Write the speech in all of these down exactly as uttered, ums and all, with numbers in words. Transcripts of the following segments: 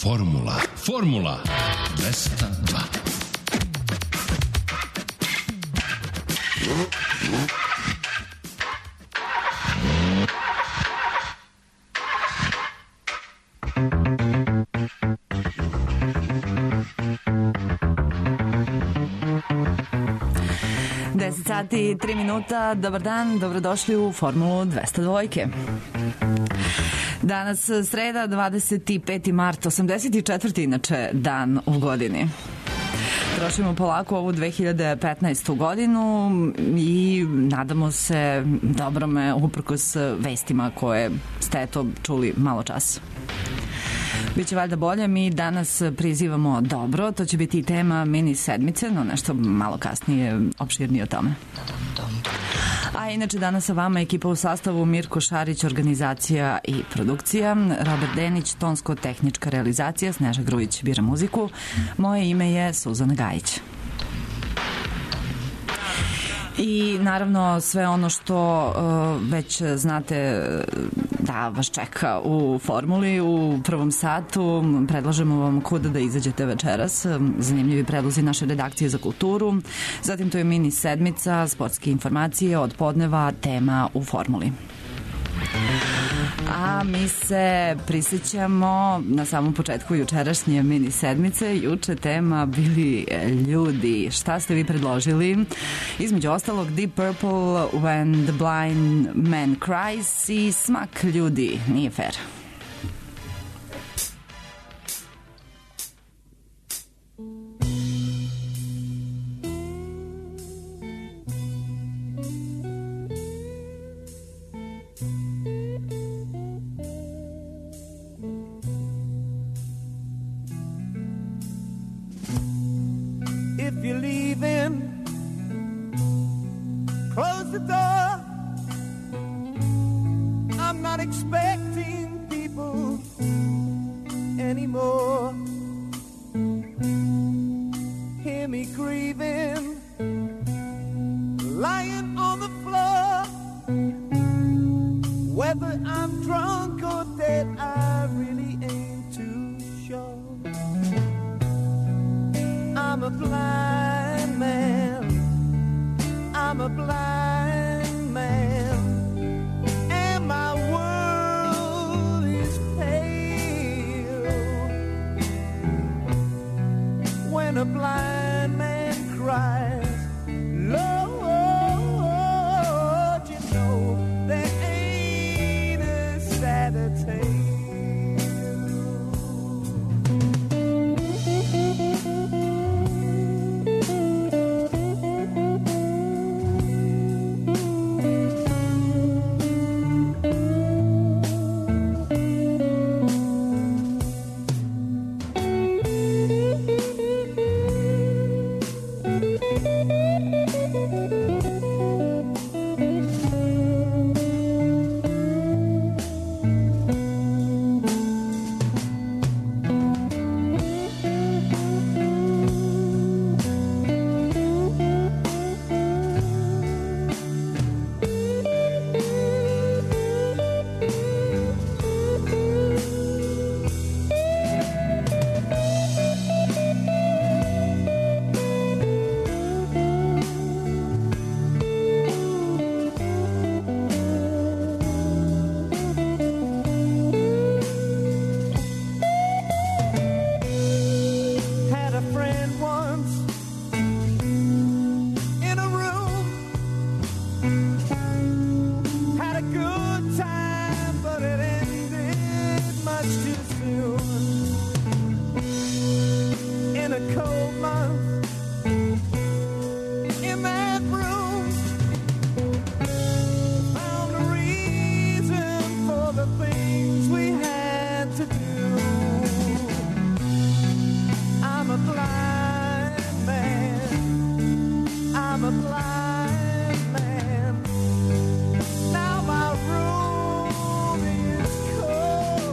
Formula. Formula dvesta dva. deset sati i tri minuta, dobar dan, dobrodošli u Formulu dvesta dva. Danas sreda, dvadeset peti mart, osamdeset četvrti inače dan u godini. Trošimo polako ovu dve hiljade petnaestu godinu i nadamo se dobrome uprkos vestima koje ste eto čuli malo čas. Biće valjda bolje, mi danas prizivamo dobro, to će biti i tema mini sedmice, no nešto malo kasnije opširnije o tome. A inače danas sa vama ekipa u sastavu Mirko Šarić, organizacija i produkcija, Robert Denić, tonsko-tehnička realizacija, Sneža Grujić bira muziku, moje ime je Suzana Gajić. I naravno sve ono što uh, već znate da vas čeka u formuli u prvom satu, predlažemo vam kuda da izađete večeras, zanimljivi predlozi naše redakcije za kulturu, zatim to je mini sedmica, sportske informacije od podneva, tema u formuli. A mi se prisjećamo na samom početku jučerašnje mini sedmice. Juče tema bili ljudi. Šta ste vi predložili? Između ostalog Deep Purple, When the Blind Man Cries i Smak ljudi. Nije fair.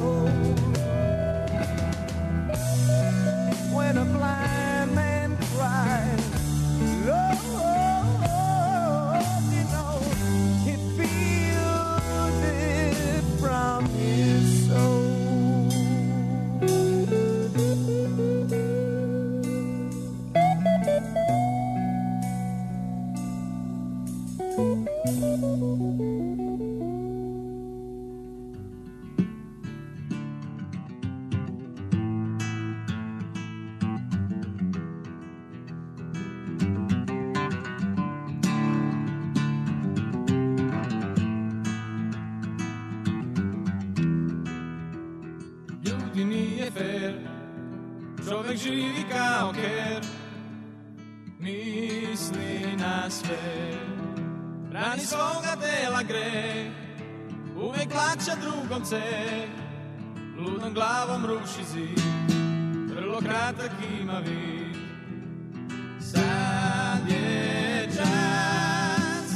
When a blind man cries Čovek živi kao ker, misli na sve, rani svoga tela greh, uvek plaća drugom ceh, ludom glavom ruši zid, vrlo kratak ima vid. Sad je čas,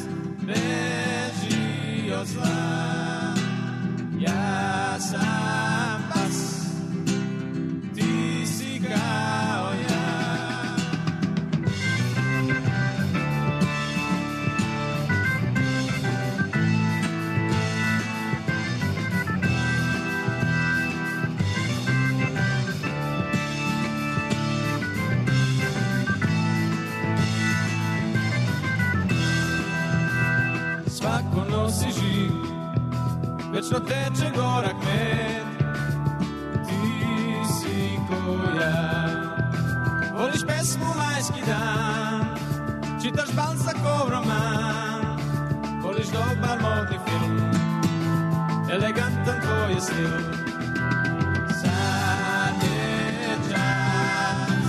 beži od zla, ja sam pas, ti si kao ja. Svako nosi živ, večno teče gorak med, ti si ko ja. Voliš pesmu Majski dan, čitaš Balzacov roman, voliš dobar modni film, elegantan tvoj je stil. Sad je čas,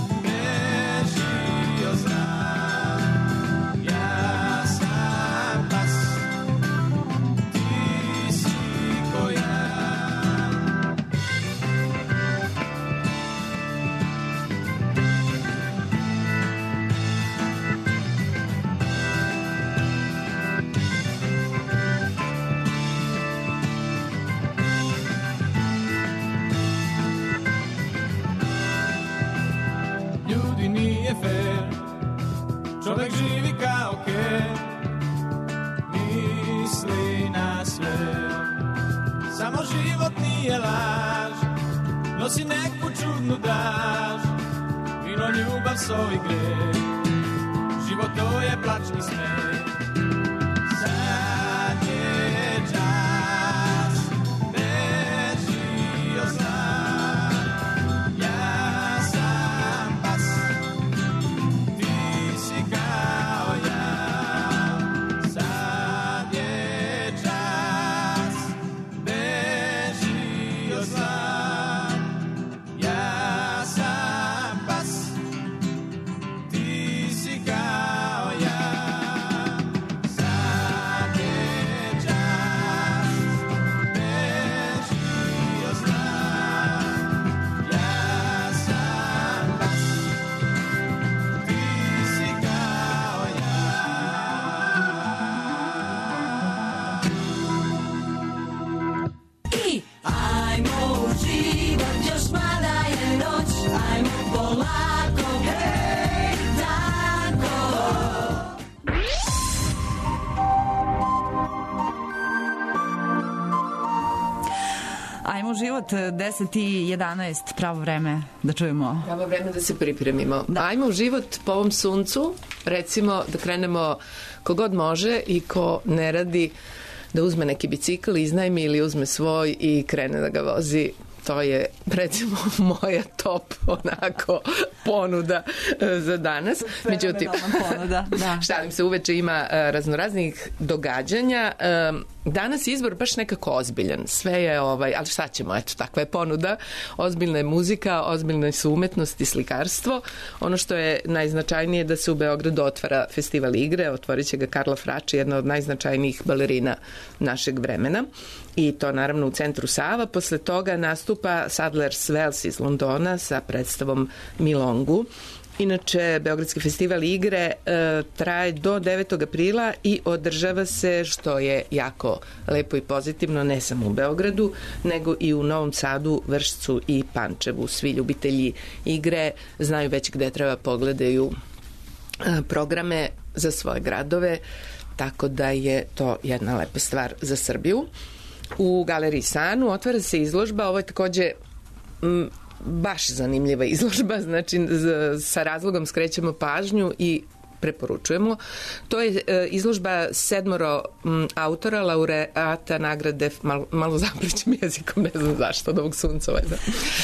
beži od zna, ja sam pas, ti si ko ja. Ljudi nije fair, čovek živi kao ker, misli na sve, samo život nije laž, nosi neku čudnu daž, vino, ljubav, sovi greh, život to je plač i smeh. Sad je čas, beži od zla, ja sam pas, ti si kao ja. Sad je čas, beži od zla, ja sam pas, ti si kao ja. Sad je čas, beži od zla, ja sam pas, ti si kao ja. I ajmo u život, još mlada je noć, ajmo polako, hej, tako. Ajmo u život, deset i jedanaest, pravo vreme da čujemo. Pravo vreme da se pripremimo. Da. Ajmo u život po ovom suncu, recimo da krenemo kogod može i ko ne radi da uzme neki bicikl, iznajmi ili uzme svoj i krene da ga vozi. To je, recimo, moja top onako ponuda e, za danas. Međutim, ponuda, da. šalim se, uveče ima e, raznoraznih događanja. E, danas je izbor baš nekako ozbiljan. Sve je, ovaj, ali šta ćemo, eto, takva je ponuda. Ozbiljna je muzika, ozbiljne su umetnost i slikarstvo. Ono što je najznačajnije da se u Beogradu otvara festival igre, otvorit će ga Karla Frači, jedna od najznačajnijih balerina našeg vremena. I to naravno u centru Sava. Posle toga nastupa Sadler's Wells iz Londona sa predstavom Milongu. Inače, Beogradski festival igre e, traje do devetog aprila i održava se, što je jako lepo i pozitivno, ne samo u Beogradu, nego i u Novom Sadu, Vršcu i Pančevu. Svi ljubitelji igre znaju već gde treba pogledaju e, programe za svoje gradove, tako da je to jedna lepa stvar za Srbiju. U Galeriji Sanu otvara se izložba, ovo je takođe m, baš zanimljiva izložba, znači z, sa razlogom skrećemo pažnju i preporučujemo. To je e, izložba sedmoro m, autora, laureata nagrade, malo, malo zaplićem jezikom, ne znam zašto, od ovog sunca. Ovaj,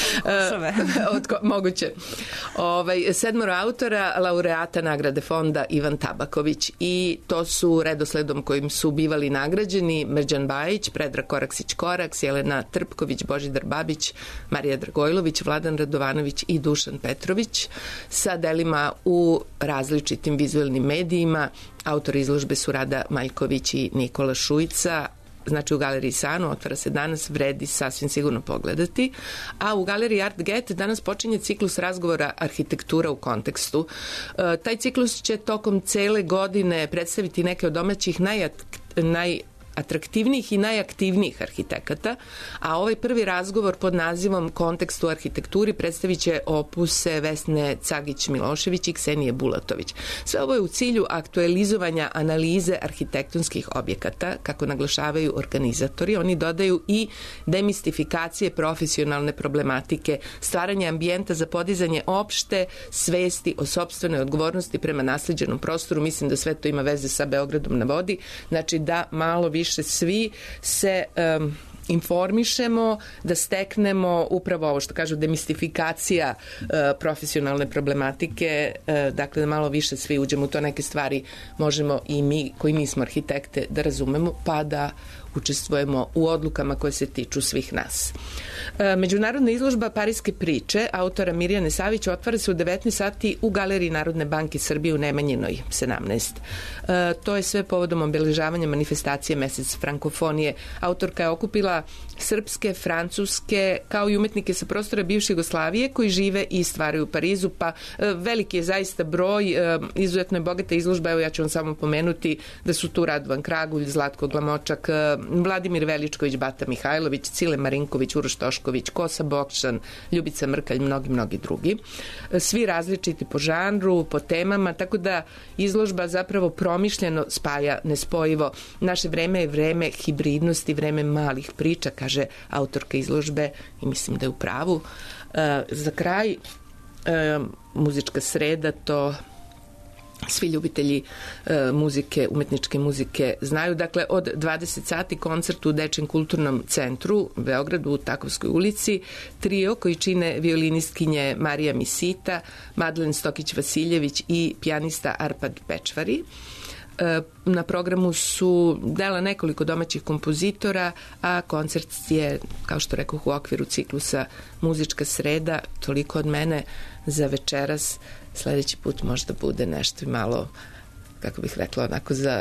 e, od, moguće. Ovaj, sedmoro autora, laureata nagrade fonda Ivan Tabaković, i to su redosledom kojim su bivali nagrađeni Mrđan Bajić, Predrag Koraksić-Koraks, Jelena Trpković, Božidar Babić, Marija Dragojlović, Vladan Radovanović i Dušan Petrović, sa delima u različitim vizuelnim medijima. Autori izložbe su Rada Maljković i Nikola Šujica. Znači u Galeriji Sanu, otvara se danas, vredi sasvim sigurno pogledati. A u Galeriji Art Get danas počinje ciklus razgovora Arhitektura u kontekstu. E, taj ciklus će tokom cele godine predstaviti neke od domaćih naj, naj atraktivnijih i najaktivnijih arhitekata, a ovaj prvi razgovor pod nazivom Kontekst u arhitekturi predstavit će opuse Vesne Cagić-Milošević i Ksenije Bulatović. Sve ovo je u cilju aktualizovanja analize arhitektonskih objekata, kako naglašavaju organizatori. Oni dodaju i demistifikacije profesionalne problematike, stvaranje ambijenta za podizanje opšte svesti o sopstvenoj odgovornosti prema naslijeđenom prostoru. Mislim da sve to ima veze sa Beogradom na vodi. Znači da malo više svi se um, informišemo, da steknemo upravo ovo što kažu demistifikacija uh, profesionalne problematike, uh, dakle da malo više svi uđemo u to, neke stvari možemo i mi koji nismo arhitekte da razumemo, pa da učestvujemo u odlukama koje se tiču svih nas. E, međunarodna izložba Parijske priče autora Mirjane Savić otvara se u devetnaest sati u Galeriji Narodne banke Srbije u Nemanjinoj sedamnaest. E, to je sve povodom obeležavanja manifestacije Mesec frankofonije. Autorka je okupila srpske, francuske, kao i umetnike sa prostora bivše Jugoslavije koji žive i stvaraju u Parizu, pa e, veliki je zaista broj, e, izuzetno je bogata izložba. Evo ja ću vam samo pomenuti da su tu Radovan Kragulj, Zlatko Glamočak, Vladimir Veličković, Bata Mihajlović, Cile Marinković, Uroš Tošković, Kosa Bokšan, Ljubica Mrkalj, mnogi, mnogi drugi. Svi različiti po žanru, po temama, tako da izložba zapravo promišljeno spaja nespojivo. Naše vreme je vreme hibridnosti, vreme malih priča, kaže autorka izložbe, i mislim da je u pravu. E, za kraj, e, muzička sreda, to svi ljubitelji e, muzike, umetničke muzike znaju. Dakle, od dvadeset sati koncert u Dečijem kulturnom centru u Beogradu u Takovskoj ulici. Trio koji čine violinistkinje Marija Misita, Madlen Stokić-Vasiljević i pijanista Arpad Pečvari. E, na programu su dela nekoliko domaćih kompozitora, a koncert je, kao što rekoh, u okviru ciklusa Muzička sreda. Toliko od mene za večeras. Sledeći put možda bude nešto i malo, kako bih rekla, onako za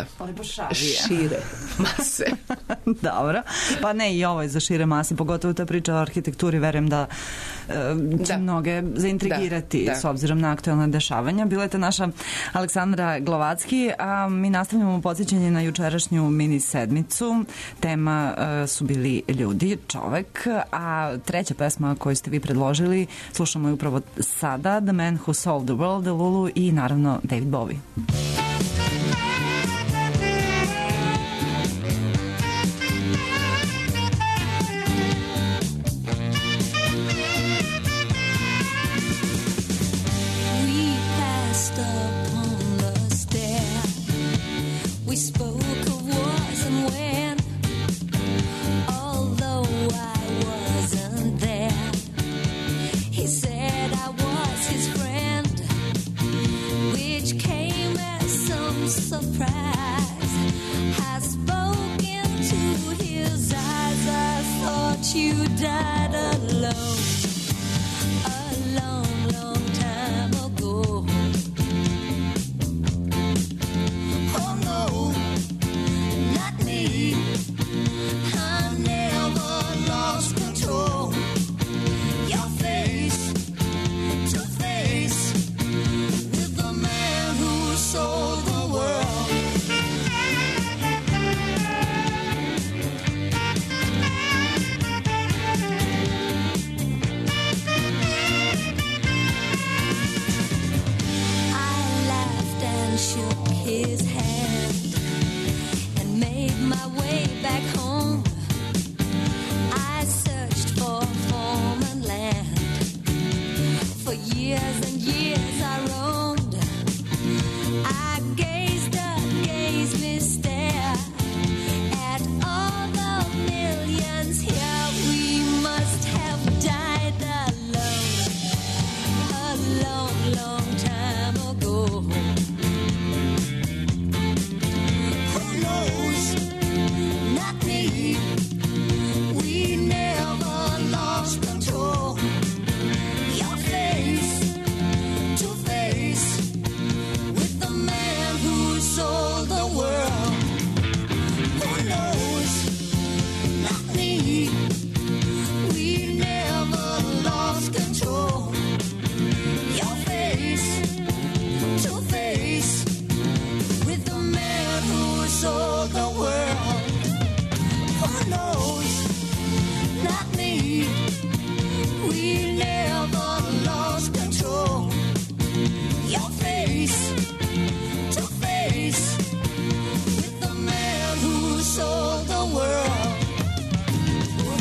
šire mase. Dobro. Pa ne, i ovo je za šire mase, pogotovo ta priča o arhitekturi, verujem da e, će da. mnoge zaintrigirati da, da. s obzirom na aktualne dešavanja. Bila je to naša Aleksandra Glovacki, a mi nastavljamo podsjećanje na jučerašnju mini sedmicu. Tema e, su bili ljudi, čovek, a treća pesma koju ste vi predložili slušamo je upravo sada, The Man Who Sold the World, Lulu i naravno David Bowie.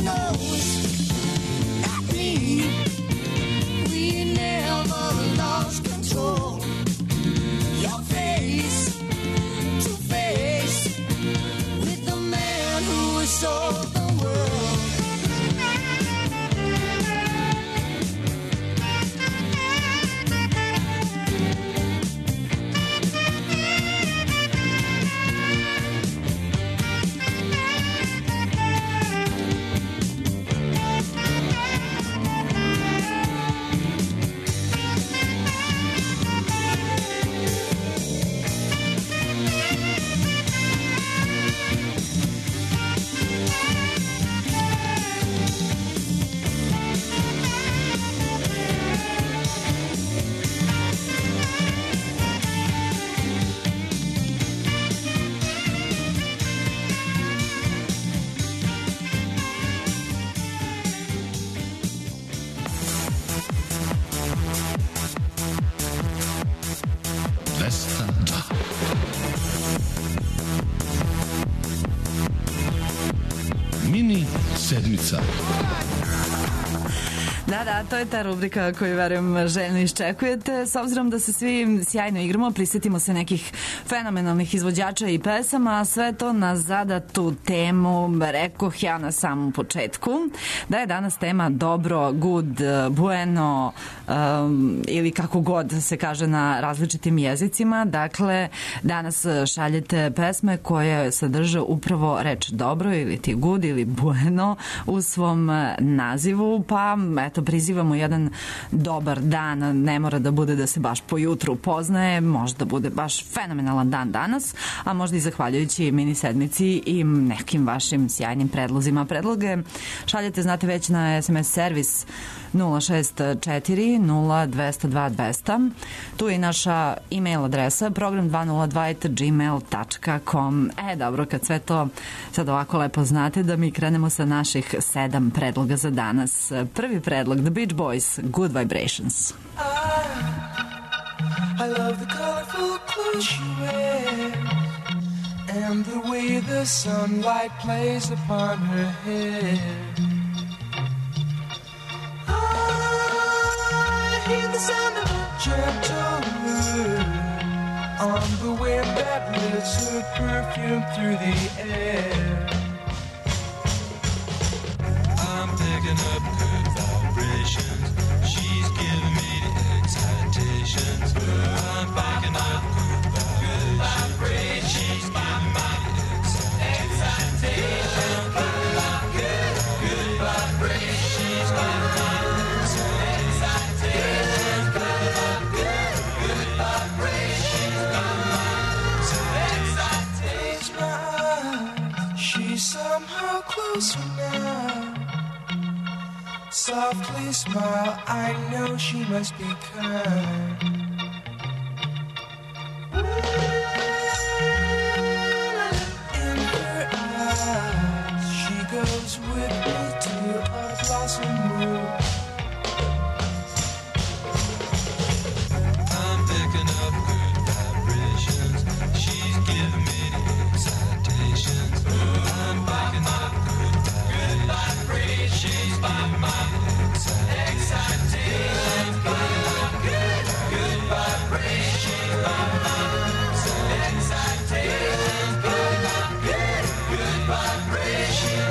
knows not me. We never lost control. Your face to face with the man who sold the world. dvesta dva. Mini sedmica. Da, da, to je ta rubrika koju, verujem, željno iščekujete. S obzirom da se svi sjajno igramo, prisjetimo se nekih fenomenalnih izvođača i pesama, a sve to na zadatu temu, rekoh ja na samom početku, da je danas tema dobro, good, bueno, um, ili kako god se kaže na različitim jezicima. Dakle, danas šaljete pesme koje sadrže upravo reč dobro ili ti good ili bueno u svom nazivu, pa eto, prizivamo jedan dobar dan, ne mora da bude da se baš po jutru poznaje, možda bude baš fenomenalan dan danas, a možda i zahvaljujući mini sedmici i nekim vašim sjajnim predlozima. Predloge šaljete, znate, već na es em es servis nula šest četiri nula dva nula dva dva nula nula. Tu je i naša e-mail adresa program dva nula dva at gmail tačka com. E, dobro, kad sve to sad ovako lepo znate, da mi krenemo sa naših sedam predloga za danas. Prvi predlog, The Beach Boys, Good Vibrations. I, I love the colorful clothes she wears and the way the sunlight plays upon her hair. I hear the sound of a gentle wind on the wind that lifts her perfume through the air. I'm picking up good vibrations. She's giving me excitations. I'm picking up good vibrations. She's giving me excitations. Good, good vibrations. She's giving me excitations. Good, good vibrations. She's mine. She's somehow closer now. Softly smile, I know she must be kind. In her eyes, she goes with me to a blossom room. I'm picking up good vibrations. She's giving me the excitations. I'm picking up good vibrations. She's giving me excitations. Good, good vibrations. Excitations. Good, good, good vibrations.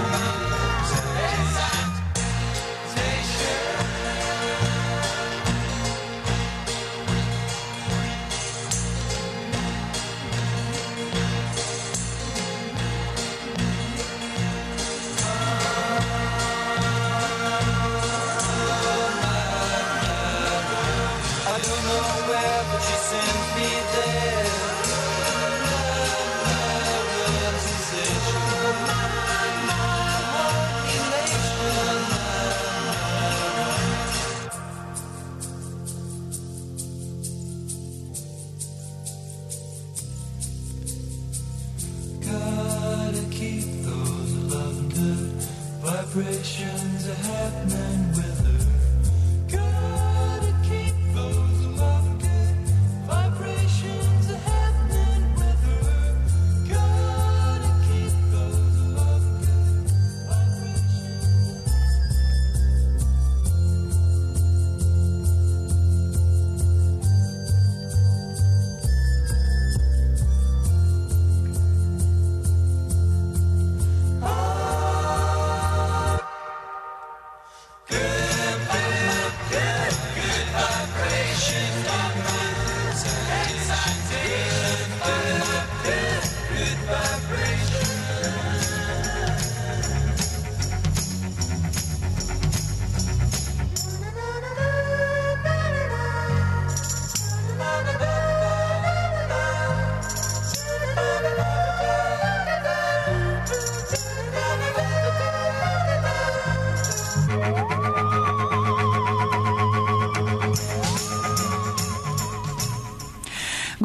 Vibrations are happening with her. Gotta keep those love good. Vibrations are happening with her. Gotta keep those love good. Vibrations.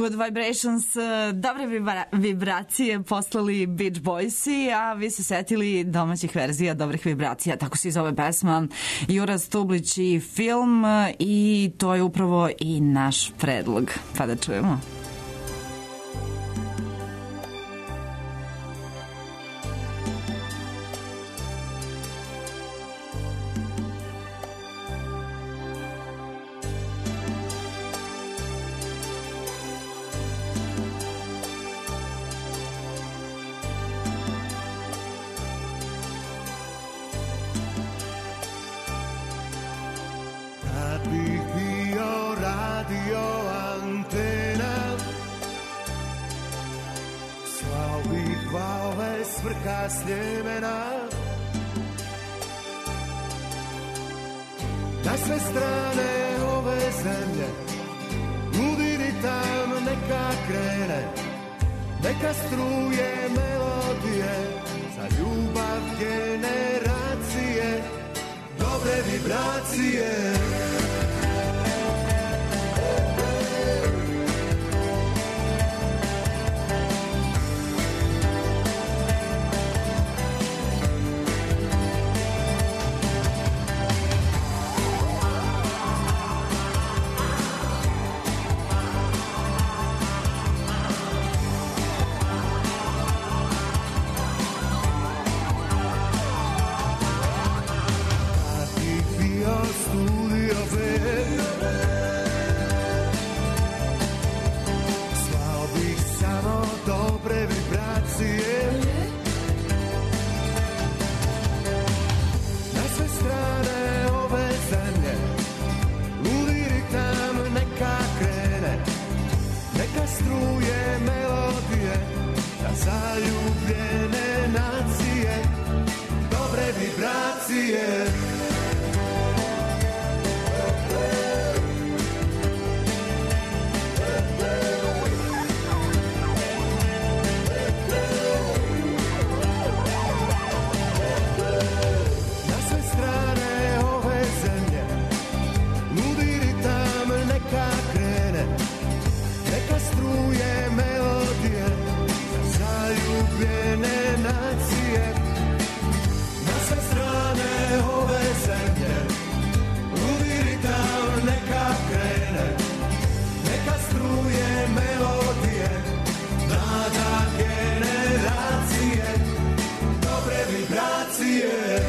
Good Vibrations, dobre vibra vibracije poslali Beach Boysi, a vi se setili domaćih verzija dobrih vibracija, tako se zove pesma Jura Stublić i film, i to je upravo i naš predlog. Pa da čujemo. Sljemena na sve strane ove zemlje ludi ritam neka krene, neka struje melodije za ljubav generacije, dobre vibracije. Zaljubljene nacije, dobre vibracije. Na sve strane ove zemlje ludi ritam neka krene, neka struje melodije, zaljubljene nacije. Na sve strane ove zemlje ludi ritam neka krene, neka struje melodije, nada generacije, dobre vibracije.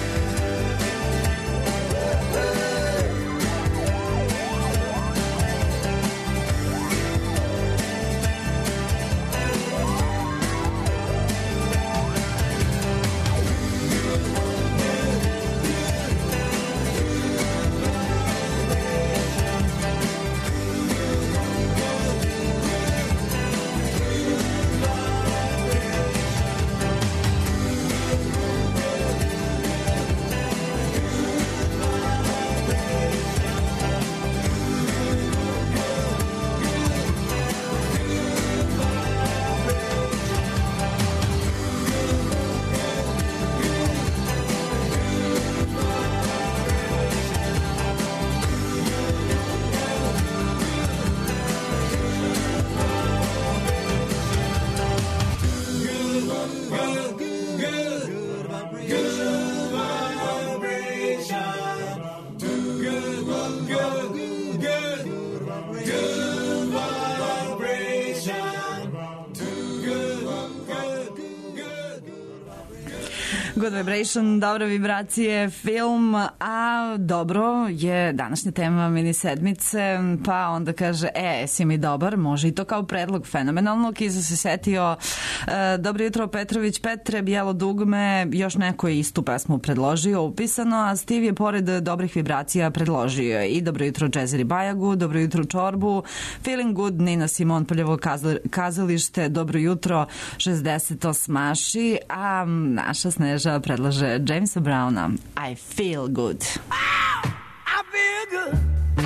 Good Vibration, dobre vibracije, film, a dobro je današnja tema mini sedmice, pa onda kaže, e, si mi dobar, može i to kao predlog fenomenalno. Kiza se setio, e, dobro jutro Petrović, Petre, Bijelo dugme, još neko je istu pesmu predložio, upisano, a Steve je pored dobrih vibracija predložio i dobro jutro Džezeri Bajagu, dobro jutro Čorbu, Feeling Good, Nina Simon, Prljevo kazalište, dobro jutro šezdeset osmaši, a naša Sneža predlaže Jamesa Browna, I Feel Good. Wow, I feel good.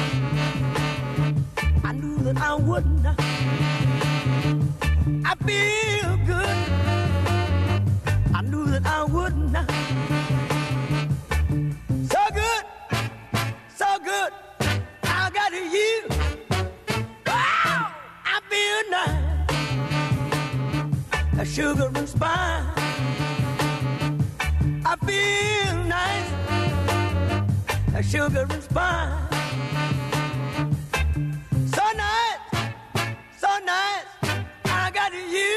I knew that I wouldn't. I feel good. I knew that I wouldn't. So good, so good. I got you. Wow, I feel sugar and spice. So nice, so nice, I got you.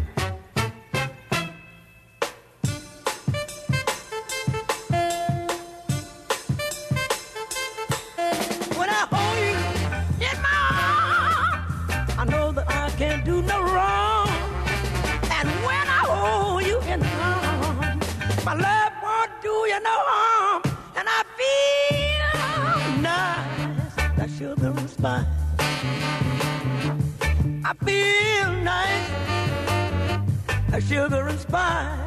When I hold you in my arms, I know that I can't do no wrong. And when I hold you in my arms, my love won't do you no harm. And I feel nice, that sugar and spice. I feel nice, that sugar and spice.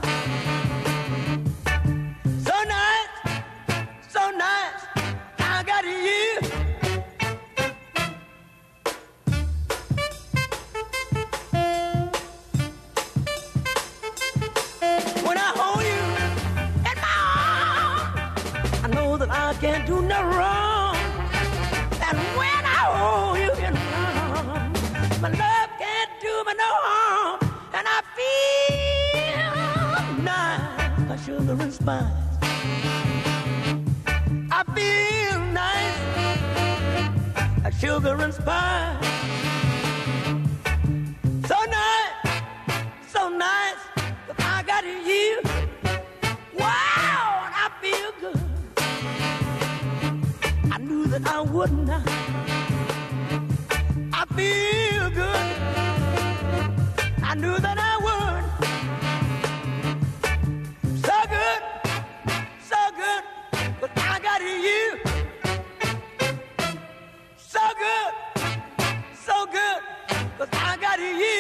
So nice, so nice, I got you. When I hold you in my arms, I know that I can't do no wrong. And when I hold you in my arms, my love can't do me no harm. And I feel nice, like sugar and spice. I feel nice, like sugar and spice. So nice, so nice, that I got you. Wow, and I feel good. I knew that I would not. I feel good. I knew that I would. So good, so good, but I got you. So good, so good, but I got you.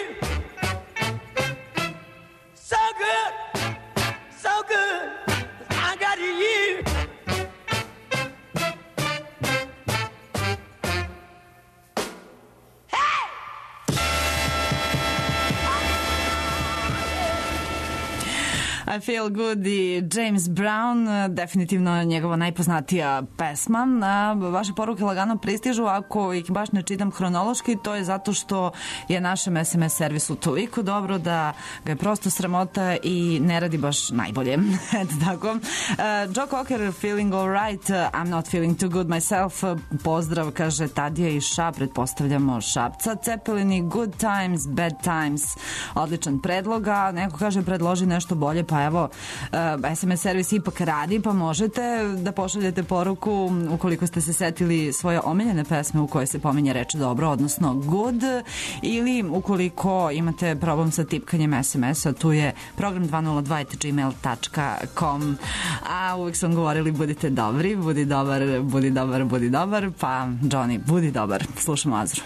So good, so good, but I got you. I Feel Good i James Brown, definitivno njegova najpoznatija pesma. Vaše poruke lagano pristižu, ako ih baš ne čitam hronološki, to je zato što je našem es em es servisu toliko dobro da ga je prosto sramota i ne radi baš najbolje. Eto tako. Uh, Joe Cocker, Feeling Alright, I'm Not Feeling Too Good Myself. Pozdrav, kaže Tadija iz Šap, pretpostavljamo Šapca. Cepelini, Good Times, Bad Times. Odličan predloga. Neko kaže predloži nešto bolje, pa evo, es em es servis ipak radi, pa možete da pošaljete poruku ukoliko ste se setili svoje omiljene pesme u kojoj se pominje reč dobro, odnosno good, ili ukoliko imate problem sa tipkanjem es em es-a, tu je program dva nula dva at gmail dot com. A uvek sam govorili budite dobri, budi dobar, budi dobar, budi dobar, pa Johnny, budi dobar. Slušamo Azru.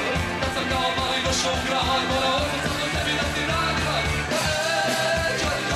Show grad, mora osam, samo tebi da ti radi rad. Eee, Johnny,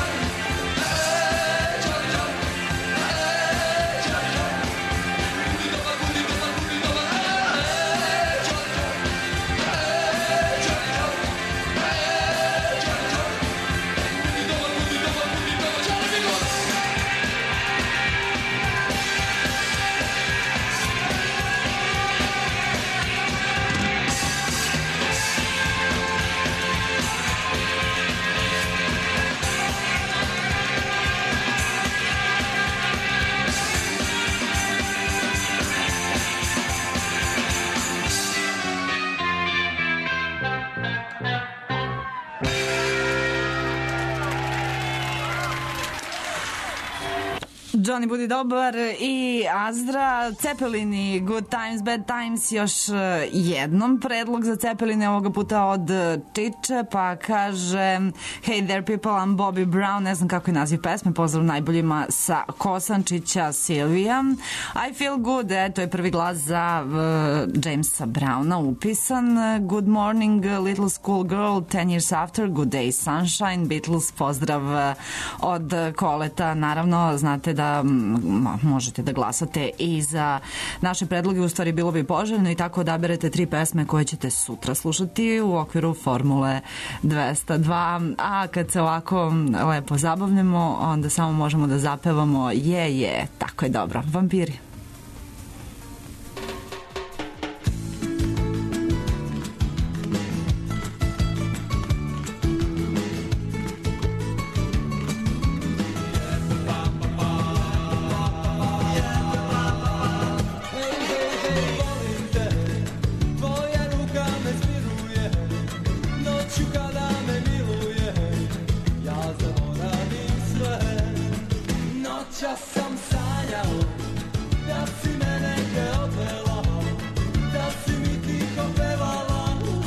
Johnny Budi dobar i Azdra, Cepelini, Good Times, Bad Times, još jednom predlog za Cepeline, ovoga puta od Čiče, pa kaže Hey there people, I'm Bobby Brown, ne znam kako je naziv pesme, pozdrav najboljima sa Kosančića, Silvija. I feel good, eto je prvi glas za uh, Jamesa Browna upisan. Good morning, little school girl, ten years after, good day sunshine, Beatles, pozdrav od Koleta, naravno, znate da možete da glasate i za naše predloge, u stvari bilo bi poželjno i tako odaberete tri pesme koje ćete sutra slušati u okviru Formule dvesta dva, a kad se ovako lepo zabavljamo, onda samo možemo da zapevamo je, je, tako je dobro. Vampiri. Just some sanjao da si me negde odvela, da si mi tiho pevala.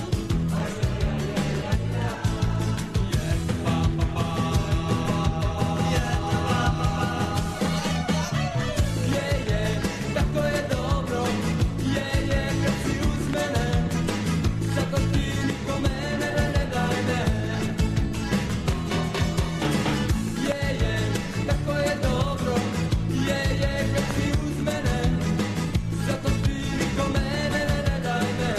Je, je, tako je dobro, je, je, kad si uz mene, zato ti niko mene ne daj me. Je, je, tako je dobro, je, je, kad si uz mene, zato ti niko mene ne daj me.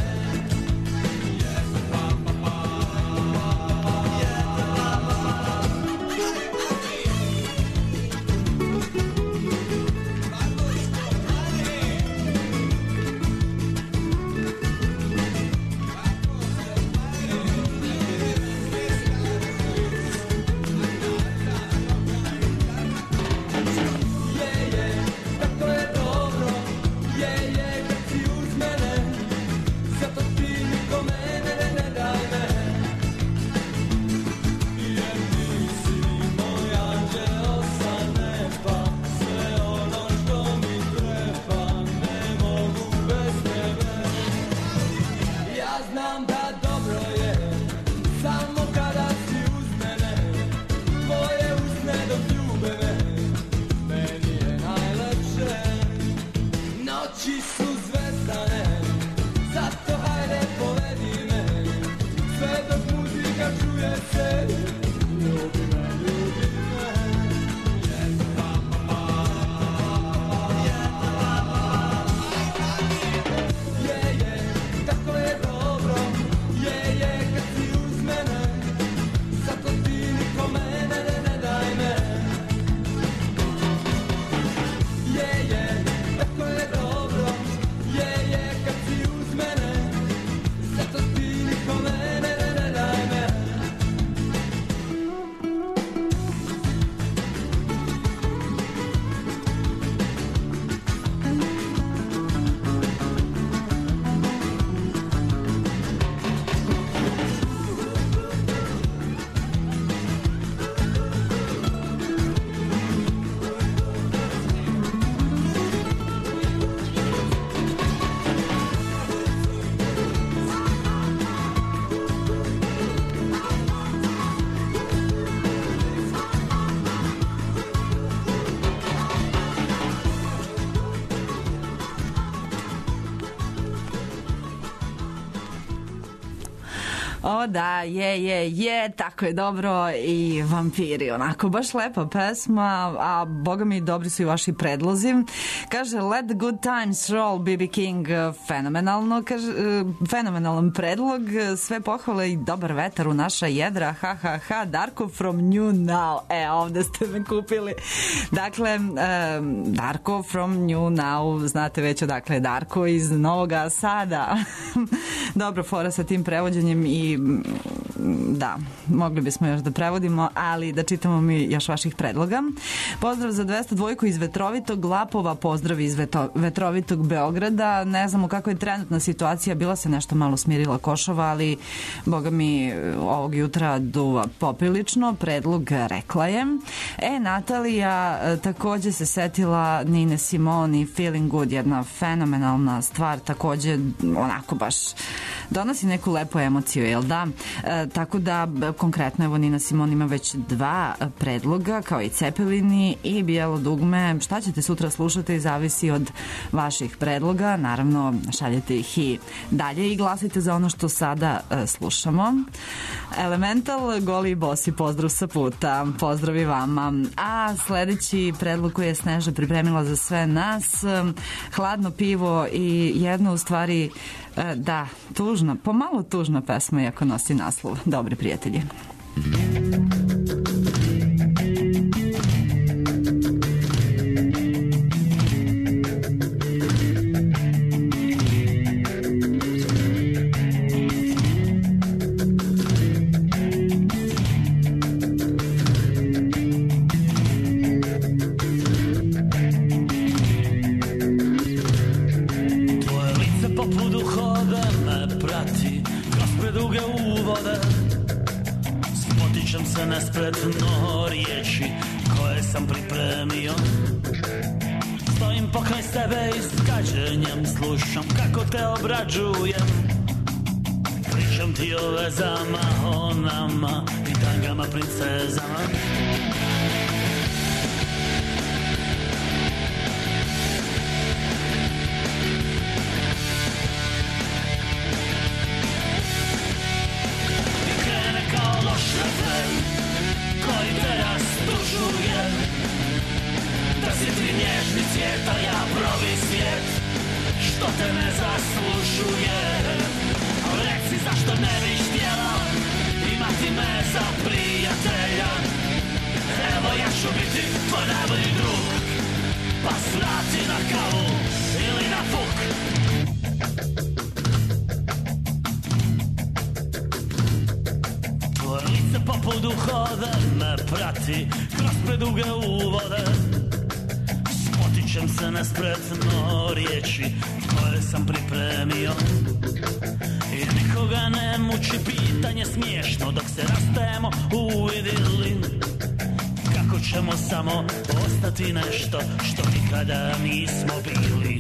Je, je, tako je dobro, je, je, kad si uz mene, zato ti niko mene ne daj me. Jer ti si moj anđeo sa neba, sve ono što mi treba, ne mogu bez tebe. Ja znam da dobro je, samo kada si uz mene, tvoje usne dok ljube me, meni je najlepše. Noći su zvezdane, zato hajde povedi me, sve dok muzika čuje se, ljubi me, ljubi me. Je, je, tako je dobro, je, je, kad si uz mene, zato ti niko mene ne daj me. Je, je, tako je dobro, je, je, kad si uz mene, zato ti niko mene ne daj me. O da, je, je, je, tako je dobro i Vampiri, onako, baš lepa pesma, a boga mi dobri su i vaši predlozi. Kaže, Let the Good Times Roll, B B King, fenomenalno, kaže, fenomenalan predlog, sve pohvale i dobar vetar u naša jedra, ha, ha, ha, Darko from New Now, e, ovde ste me kupili. Dakle, um, Darko from New Now, znate već odakle je Darko iz Novog Sada. Dobro, fora sa tim prevođenjem i da, mogli bismo još da prevodimo, ali da čitamo mi još vaših predloga. Pozdrav za dvesta dva iz Vetrovitog, Lapova, pozdrav iz Veto, Vetrovitog Beograda. Ne znamo kako je trenutna situacija, bila se nešto malo smirila Košova, ali boga mi ovog jutra duva poprilično. Predlog rekla je. E, Natalija takođe se setila Nine Simone i Feeling Good, jedna fenomenalna stvar, takođe onako baš donosi neku lepu emociju, jel da? E, tako da, konkretno, evo, Nina Simone ima već dva predloga, kao i Cepelini i Bijelo dugme. Šta ćete sutra slušati zavisi od vaših predloga. Naravno, šaljete ih i dalje i glasite za ono što sada e, slušamo. Elemental, Goli i bosi, pozdrav sa puta. Pozdrav i vama. A sledeći predlog koji je Sneža pripremila za sve nas, hladno pivo i jedno u stvari, e, da, tužna, pomalo tužna pesma, iako nosi naslov Dobri prijatelji. Nespretno riječi koje sam pripremio. Stojim pokraj tebe i s gađenjem slušam kako te obrađujem. Pričam ti o vezama, o nama i tangama princezama. Kroz preduge uvode spotičem se nespretno riječi koje sam pripremio. I nikoga ne muči pitanje smiješno dok se rastajemo u idili. Kako ćemo samo postati nešto što nikada nismo bili.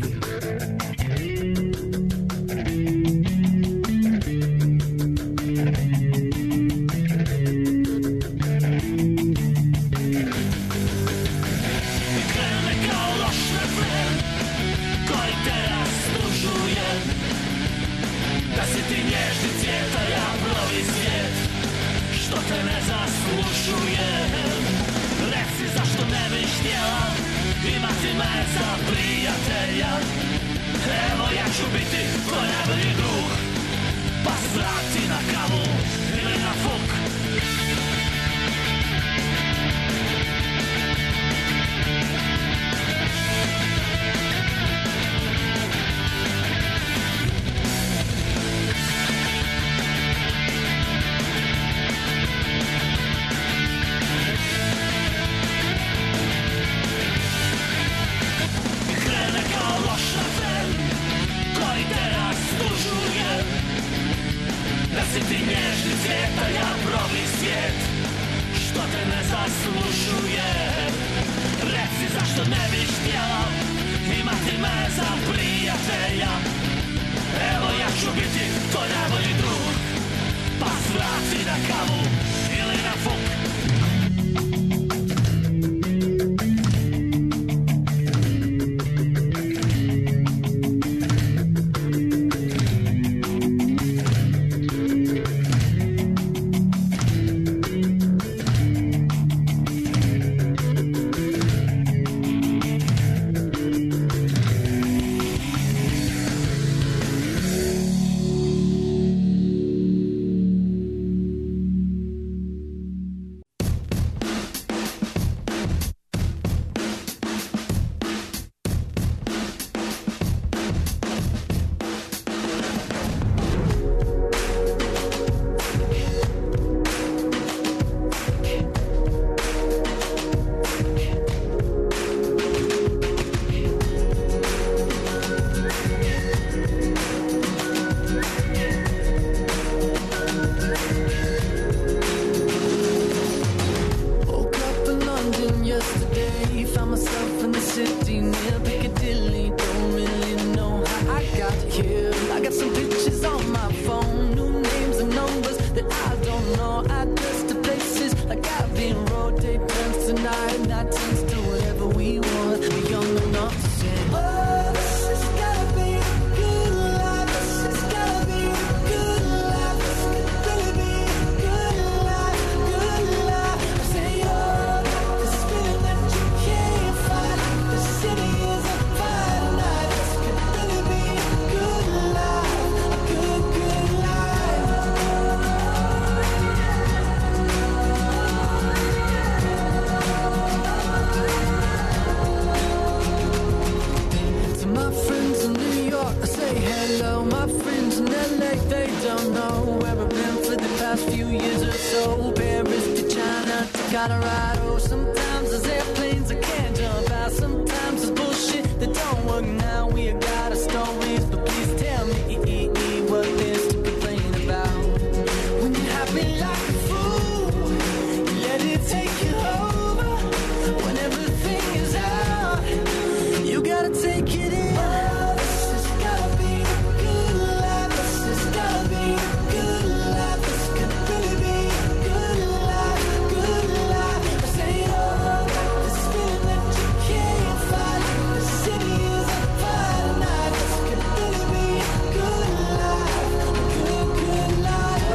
gotta ride. Oh, sometimes there's airplanes I can't jump out. Sometimes there's bullshit that don't work. Now we got our stories, but please tell me what there's to complain about. When you're happy like a fool, you let it take you over. When everything is out, you gotta take it in. Oh, this has gotta be a good life. This has gotta be a good life. This could really be a good life, good life. I say, oh, this feeling that you can't fight. The city is on fire tonight. This could really be a good life, good, good life.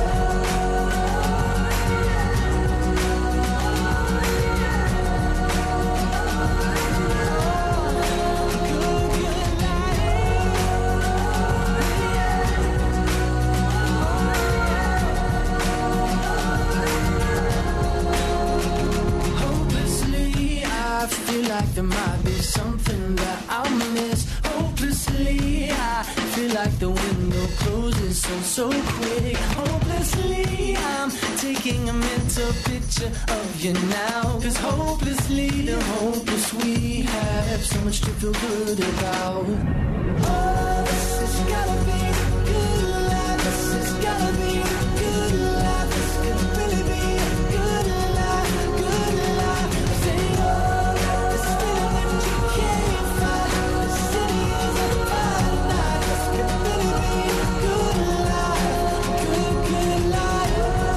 Hopelessly, I feel like there might be something that I'll miss. Hopelessly, I feel like the window closes so, so quick. Hopelessly, I'm taking a mental picture of you now. Cause hopelessly, the hopeless we have so much to feel good about. Oh, this has gotta be a good life. This has gotta be a good life. This could really be a good life, good life. I say, oh, this feeling that you can't fight. The city is on fire tonight. This could really be a good life, good, good life.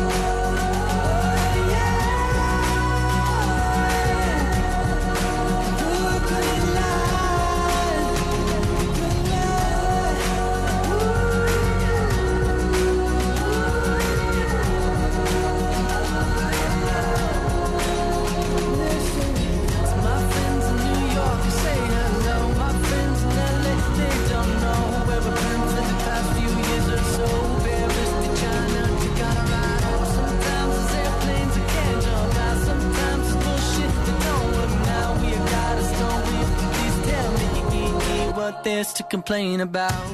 Oh, yeah. Good, good life. Good life. Listen to my friends in New York, say hello. My friends in L A, they don't know where we've been for the past few years or so. Paris to China to Colorado. Sometimes there's airplanes that can't jump out. Sometimes it's bullshit that don't work. Now we got a story. Please tell me what there's to complain about.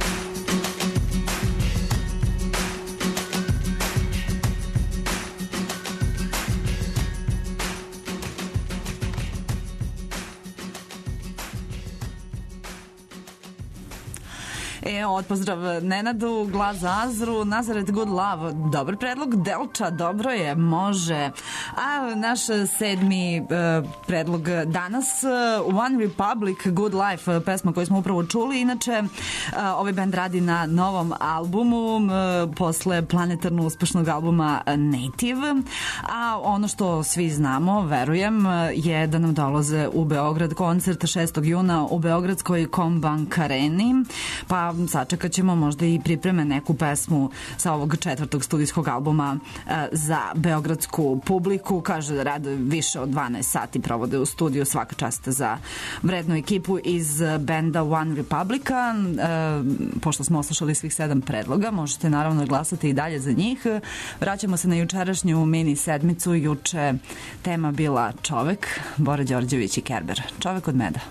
E, od pozdrav Nenadu, glas za Azru, Nazaret Good Love, dobar predlog, Delča, dobro je, može. A naš sedmi uh, predlog danas, uh, One Republic, Good Life, pesma koju smo upravo čuli. Inače, uh, ovaj band radi na novom albumu uh, posle planetarno uspešnog albuma Native, a ono što svi znamo, verujem, je da nam dolaze u Beograd koncert šestog juna u Beogradskoj Kombank Areni, pa sačekat ćemo možda i pripreme neku pesmu sa ovog četvrtog studijskog albuma uh, za beogradsku publiku. Kaže da rade više od dvanaest sati provode u studiju, svaka čast za vrednu ekipu iz benda One Republica. Uh, pošto smo oslušali svih sedam predloga, možete naravno glasati i dalje za njih. Vraćamo se na jučerašnju mini sedmicu. Juče tema bila čovek, Bora Đorđević i Kerber. Čovek od meda.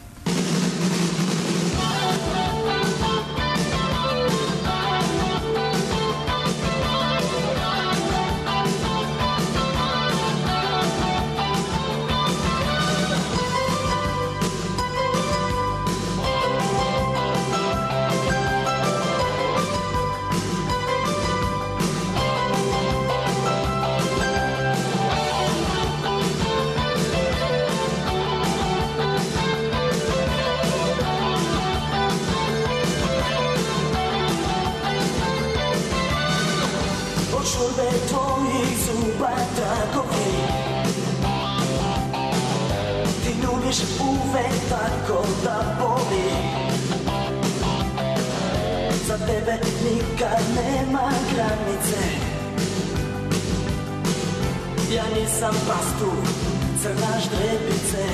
Ja nisam pastur, crnaš drepice.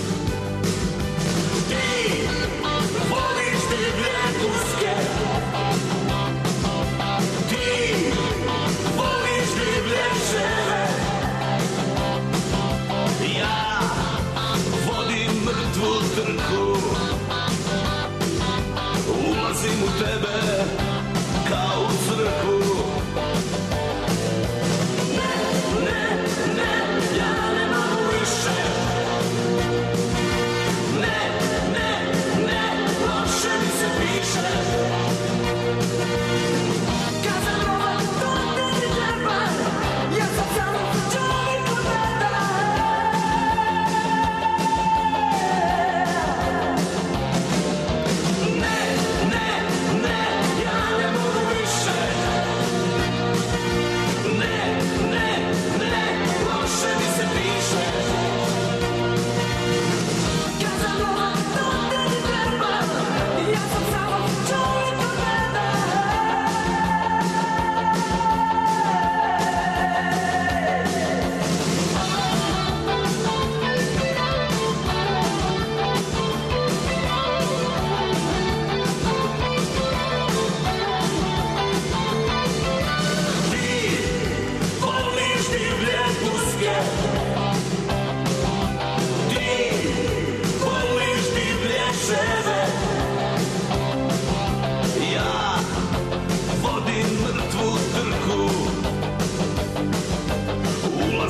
Ti voliš divlje guske. Ti voliš divlje žene. Ja vodim mrtvu trku. Ulazim u tebe kao u svrhu. Ne, ne, ne, ja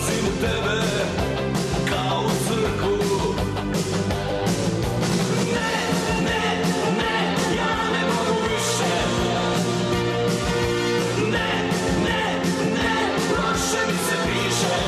dolazim u tebe kao u crkvu. Ne, ne, ne, ja ne mogu više. Ne, ne, ne, loše mi se piše.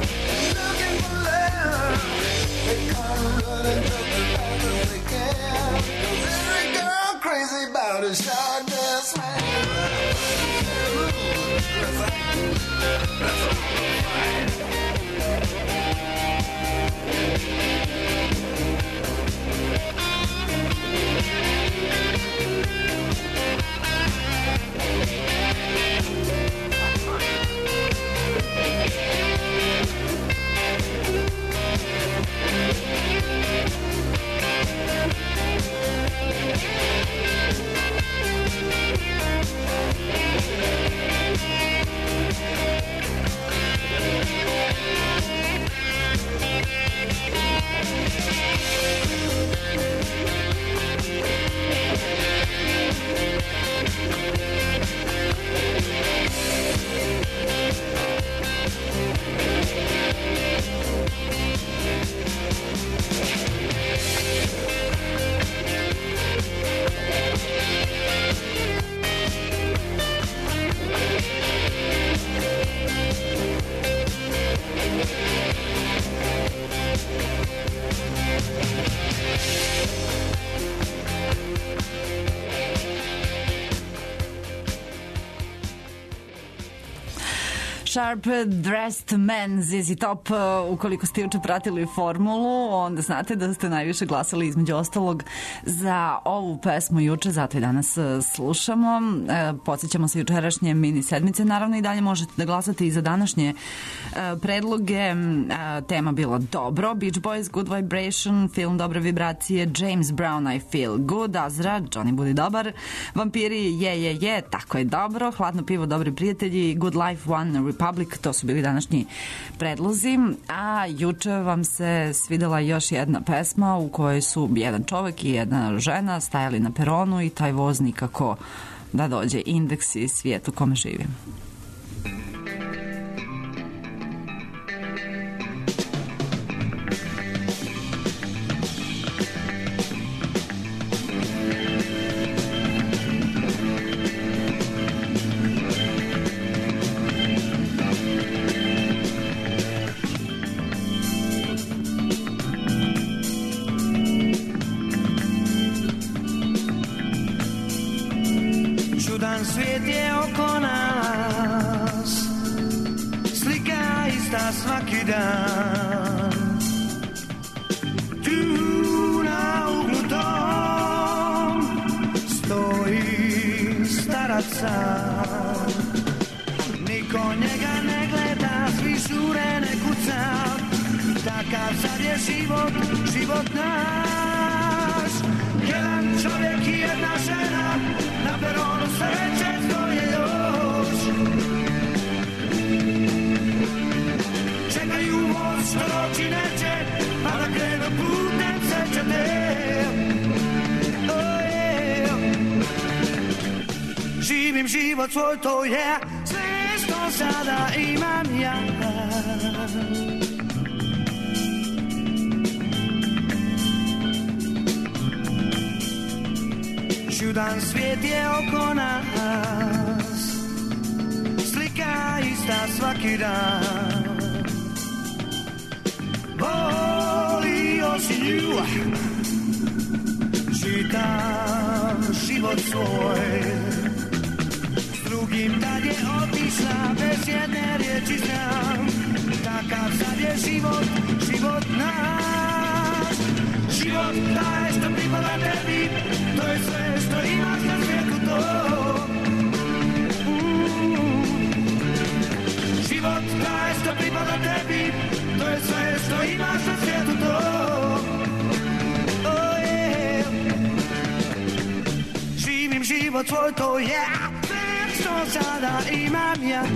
They come running just as fast as they can. Sharp Dressed Man, Z Z Top. Ukoliko ste juče pratili formulu, onda znate da ste najviše glasali između ostalog za ovu pesmu juče, zato i danas slušamo. Podsjećamo se jučerašnje mini sedmice, naravno i dalje možete da glasate i za današnje predloge. Tema bila dobro, Beach Boys, Good Vibration, film Dobre vibracije, James Brown, I Feel Good, Azra, Johnny Budi dobar, Vampiri, je, je, je, tako je dobro, Hladno pivo, Dobri prijatelji, Good Life, One Republic, to su bili današnji predlozi. A juče vam se svidela još jedna pesma u kojoj su jedan čovek i jedna žena stajali na peronu i taj voz nikako da dođe, Indeks i Svijet u kome živim. Čudan svijet je oko nas, slika ista svaki dan. Tu na uglu tom stoji starac sam. Niko njega ne gleda, svi žure ne kuca. Takav sad je život, život naš. Jedan čovjek i jedna žena, na peronu sreće stoje još. Čekaju voz što doći neće, pa da krenu putem srećete. Oh yeah. Živim život svoj, to je sve što sada imam ja. Čudan svijet je oko nas, slika ista svaki dan. Volio si nju, čitam život svoj. S drugim tad je otišla, bez jedne riječi znam. Takav sad je život, život naš. Život taj što pripada tebi, to je sve što imaš na svijetu to. Mm. Život taj što pripada tebi, to je sve što imaš na svijetu to. Oh yeah. Živim život svoj, to je sve što sada imam ja.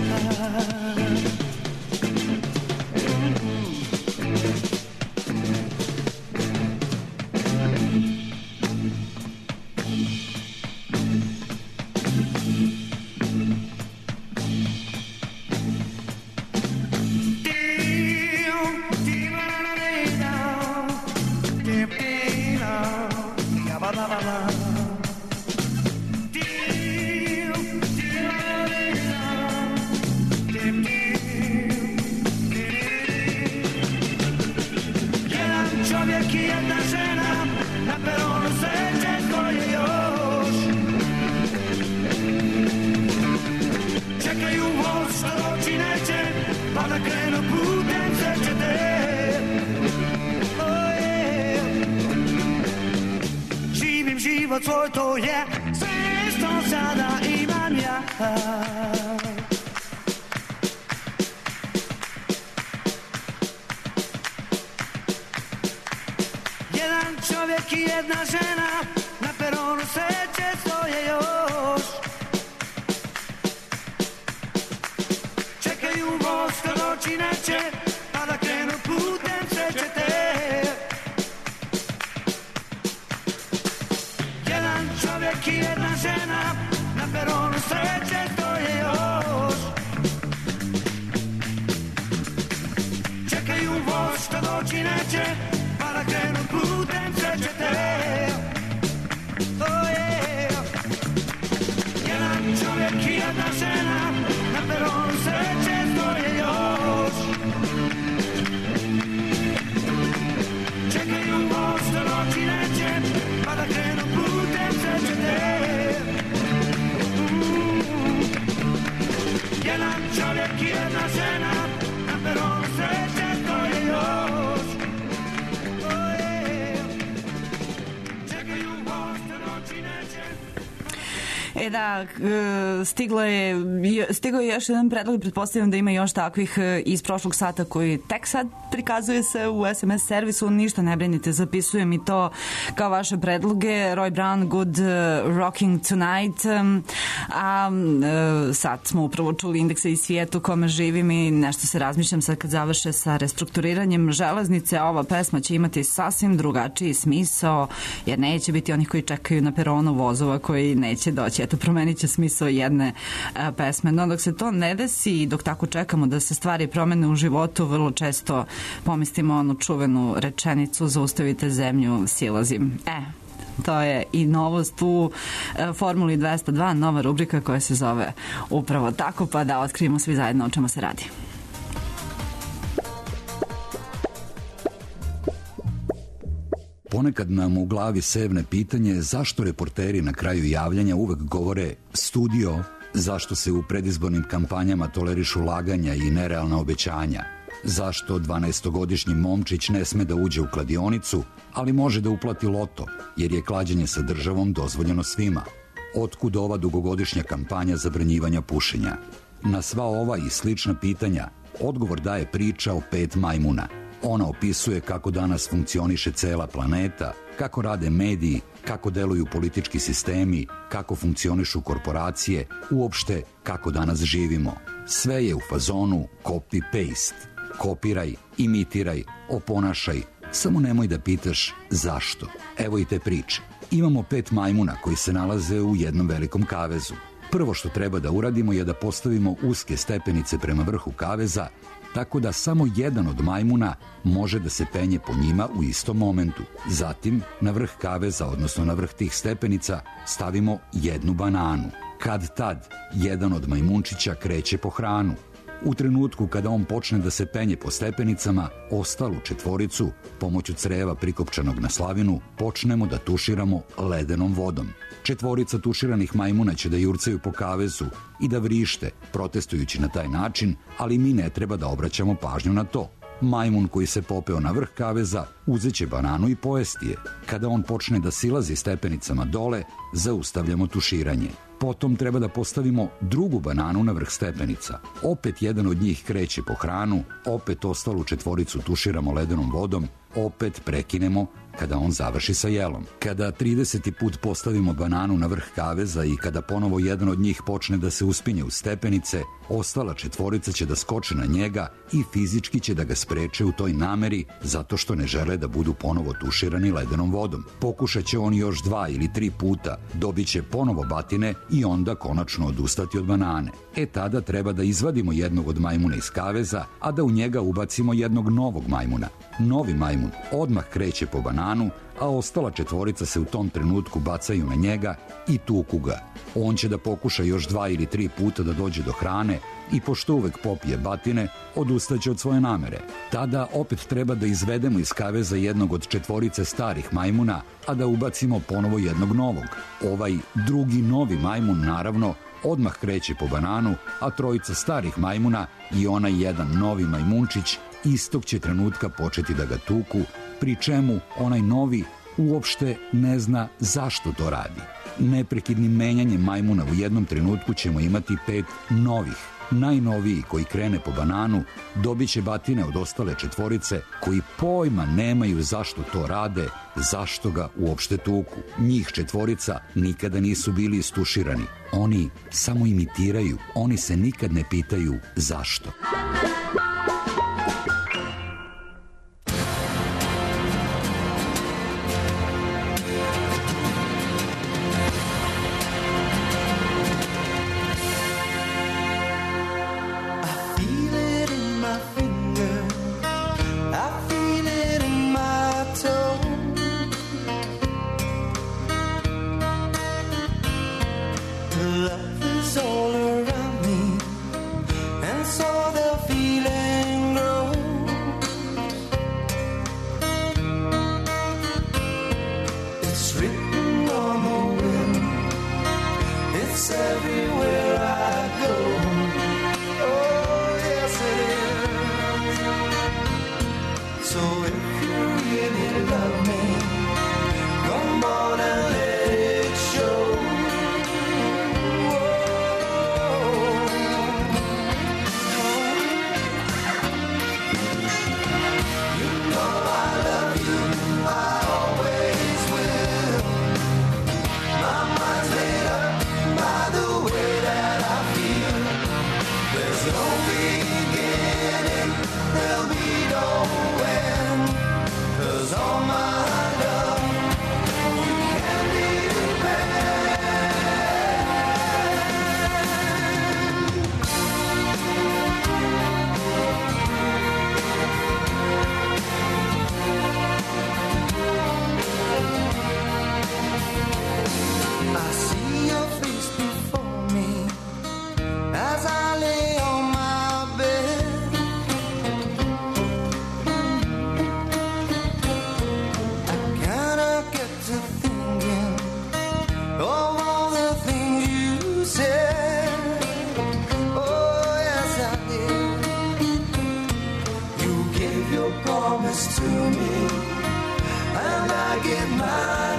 Život svoj, to je sve što sada imam ja. Jedan čovjek i jedna žena, na peronu sreće stoje još. Čekaju voz što doći neće, pa da krenu putem sreće te. Čovjek i jedna žena, na peronu sreće stoje još. Čekaju voz što doći neće, pa da krenu putem sreće te. Oh yeah. Jedan čovjek i jedna žena, na peronu sreće stoje još. Čekaju voz što doći neće, pa da krenu putem sreće te. Mm. Jedan čovjek i jedna žena, E da, e, stiglo je, stiglo je još jedan predlog, pretpostavljam da ima još takvih e, iz prošlog sata koji tek sad prikazuje se u es em es servisu, ništa ne brinite, zapisujem i to kao vaše predloge. Roy Brown, Good uh, Rocking Tonight, um, a uh, sad smo upravo čuli Indeksa i svijet u kome živim i nešto se razmišljam sad kad završe sa restrukturiranjem železnice, ova pesma će imati sasvim drugačiji smisao, jer neće biti onih koji čekaju na peronu vozova koji neće doći. Eto, promenit će smisao jedne a, pesme. No, dok se to ne desi i dok tako čekamo da se stvari promene u životu, vrlo često pomislimo onu čuvenu rečenicu zaustavite zemlju, silazim. E, to je i novost u e, Formuli dvesta dva, nova rubrika koja se zove upravo tako, pa da otkrijemo svi zajedno o čemu se radi. Ponekad nam u glavi sevne pitanje zašto reporteri na kraju javljanja uvek govore studio, zašto se u predizbornim kampanjama tolerišu laganja i nerealna obećanja, zašto dvanaestogodišnji momčić ne sme da uđe u kladionicu, ali može da uplati loto, jer je klađenje sa državom dozvoljeno svima. Otkud ova dugogodišnja kampanja zabranjivanja pušenja? Na sva ova i slična pitanja odgovor daje priča o pet majmuna. Ona opisuje kako danas funkcioniše cela planeta, kako rade mediji, kako deluju politički sistemi, kako funkcionišu korporacije, uopšte kako danas živimo. Sve je u fazonu copy-paste. Kopiraj, imitiraj, oponašaj, samo nemoj da pitaš zašto. Evo i te priče. Imamo pet majmuna koji se nalaze u jednom velikom kavezu. Prvo što treba da uradimo je da postavimo uske stepenice prema vrhu kaveza, tako da samo jedan od majmuna može da se penje po njima u istom momentu. Zatim, na vrh kaveza, odnosno na vrh tih stepenica, stavimo jednu bananu. Kad tad, jedan od majmunčića kreće po hranu. U trenutku kada on počne da se penje po stepenicama, ostalu četvoricu, pomoću creva prikopčanog na slavinu, počnemo da tuširamo ledenom vodom. Četvorica tuširanih majmuna će da jurcaju po kavezu i da vrište, protestujući na taj način, ali mi ne treba da obraćamo pažnju na to. Majmun koji se popeo na vrh kaveza uzeće bananu i pojesti je. Kada on počne da silazi stepenicama dole, zaustavljamo tuširanje. Potom treba da postavimo drugu bananu na vrh stepenica. Opet jedan od njih kreće po hranu, opet ostalu četvoricu tuširamo ledenom vodom, opet prekinemo kada on završi sa jelom. Kada trideseti put postavimo bananu na vrh kaveza i kada ponovo jedan od njih počne da se uspinje u stepenice, ostala četvorica će da skoče na njega i fizički će da ga spreče u toj nameri zato što ne žele da budu ponovo tuširani ledenom vodom. Pokušat će on još dva ili tri puta, dobit će ponovo batine i onda konačno odustati od banane. E tada treba da izvadimo jednog od majmuna iz kaveza, a da u njega ubacimo jednog novog majmuna. Novi majmun odmah kreće po bananu, a ostala četvorica se u tom trenutku bacaju na njega i tuku ga. On će da pokuša još dva ili tri puta da dođe do hrane i pošto uvek popije batine, odustaće od svoje namere. Tada opet treba da izvedemo iz kaveza jednog od četvorice starih majmuna, a da ubacimo ponovo jednog novog. Ovaj drugi novi majmun, naravno, odmah kreće po bananu, a trojica starih majmuna i onaj jedan novi majmunčić istog će trenutka početi da ga tuku, pri čemu onaj novi uopšte ne zna zašto to radi. Neprekidnim menjanjem majmuna u jednom trenutku ćemo imati pet novih. Najnoviji koji krene po bananu dobit će batine od ostale četvorice koji pojma nemaju zašto to rade, zašto ga uopšte tuku. Njih četvorica nikada nisu bili istuširani. Oni samo imitiraju, oni se nikad ne pitaju zašto. Love is all around me, and so the feeling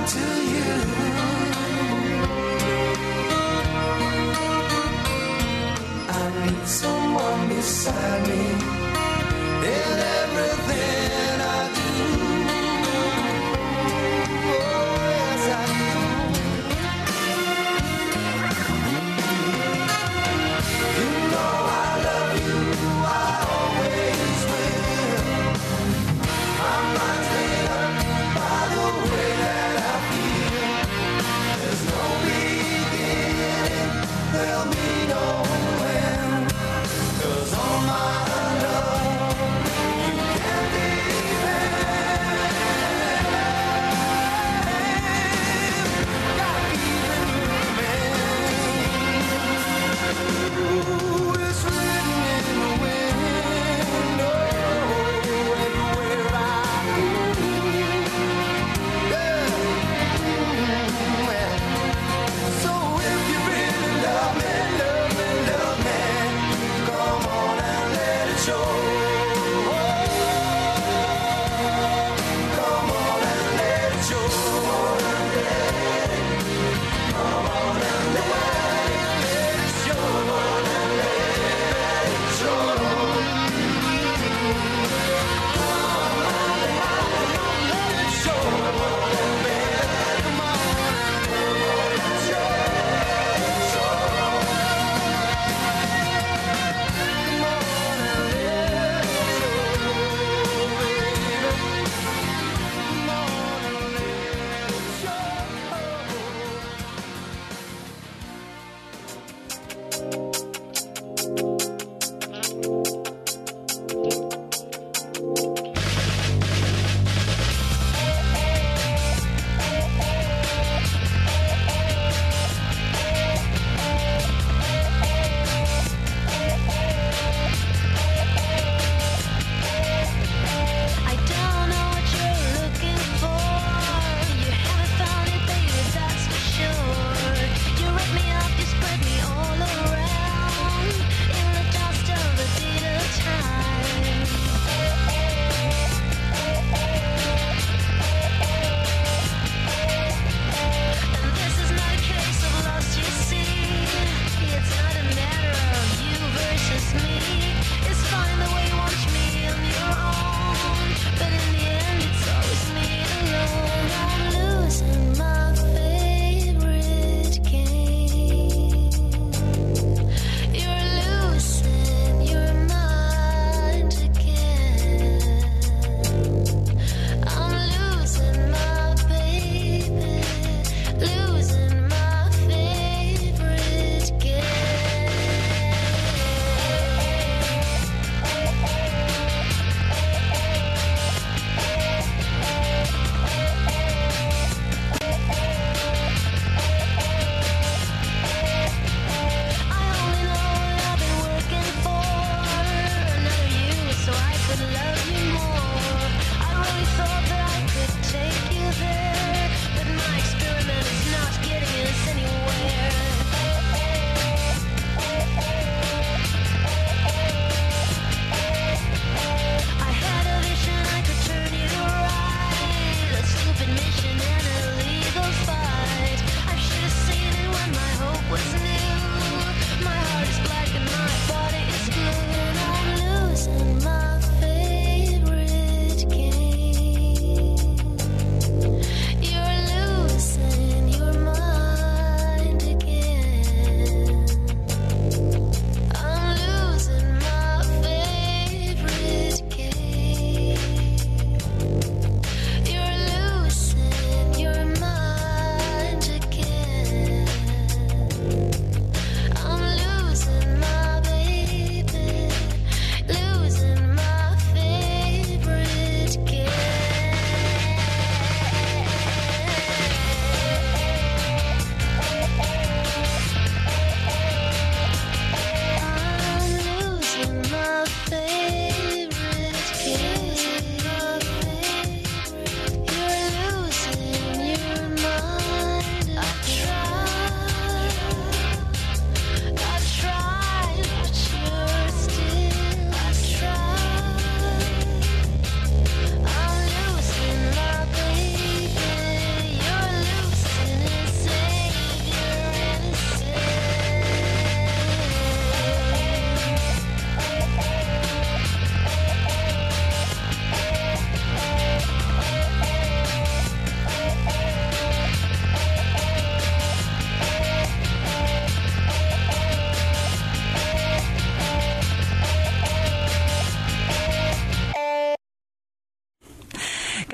to you. I need someone beside me in everything I do. Oh, yes, I do. You know I love you, I always will. My mind's made up by the way that I feel.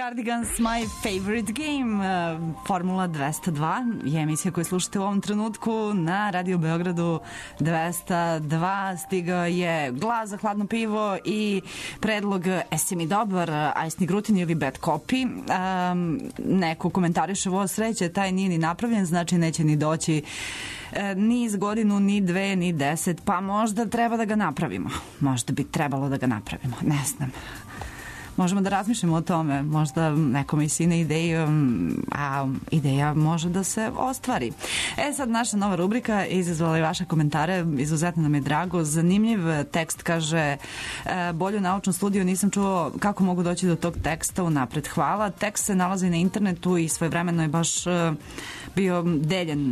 Cardigans, My Favorite Game. Formula dvesta dva je emisija koju slušate u ovom trenutku na Radio Beogradu dvesta dva. Stigao je Glas za hladno pivo i predlog Esi mi dobar, Ajsni Grutin ili Bad Copy. Um, neko komentariše ovo sreće, taj nije ni napravljen, znači neće ni doći e, ni iz godinu, ni dve, ni deset, pa možda treba da ga napravimo. Možda bi trebalo da ga napravimo, ne znam. Možemo da razmišljamo o tome, možda nekom i sine ideju, a ideja može da se ostvari. E sad naša nova rubrika izazvala i vaše komentare, izuzetno nam je drago. Zanimljiv tekst, kaže, bolju naučnu studiju nisam čuo kako mogu doći do tog teksta, unapred hvala. Tekst se nalazi na internetu i svojevremeno je baš bio deljen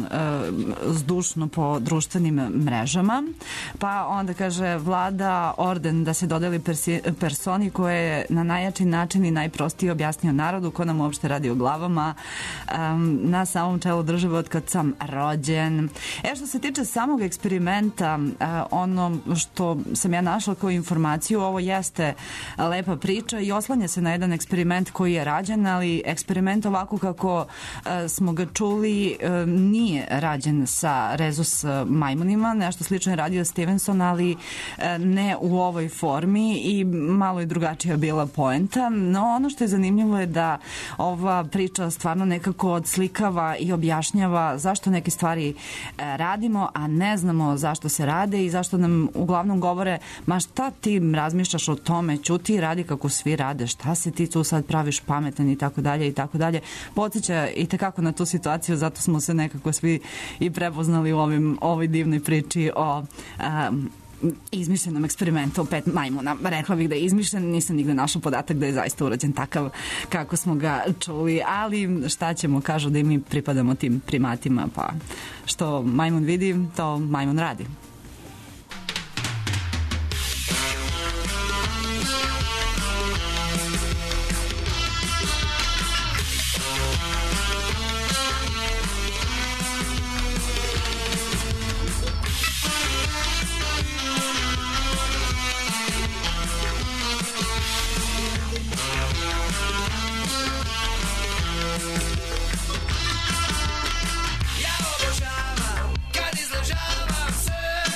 zdušno po društvenim mrežama. Pa onda kaže, Vlada orden da se dodeli persi, personi koje je na najjači način i najprostije objasnio narodu ko nam uopšte radi o glavama um, na samom čelu države od kad sam rođen. E što se tiče samog eksperimenta, uh, ono što sam ja našla kao informaciju, ovo jeste lepa priča i oslanja se na jedan eksperiment koji je rađen, ali eksperiment ovako kako uh, smo ga čuli uh, nije rađen sa rezus majmunima, nešto slično je radio Stevenson, ali uh, ne u ovoj formi i malo je drugačija bila poenta, no ono što je zanimljivo je da ova priča stvarno nekako odslikava i objašnjava zašto neke stvari radimo, a ne znamo zašto se rade i zašto nam uglavnom govore, ma šta ti razmišljaš o tome, ćuti, radi kako svi rade, šta se ti tu sad praviš pametan i tako dalje i tako dalje. Podsjeća i tekako na tu situaciju, zato smo se nekako svi i prepoznali u ovim, ovoj divnoj priči o um, izmišljenom eksperimentu o pet majmuna. Rekla bih da je izmišljen, nisam nigde našao podatak da je zaista urađen takav kako smo ga čuli, ali šta ćemo, kažu da i mi pripadamo tim primatima, pa što majmun vidi, to majmun radi. Ja obožavam kad izležavam se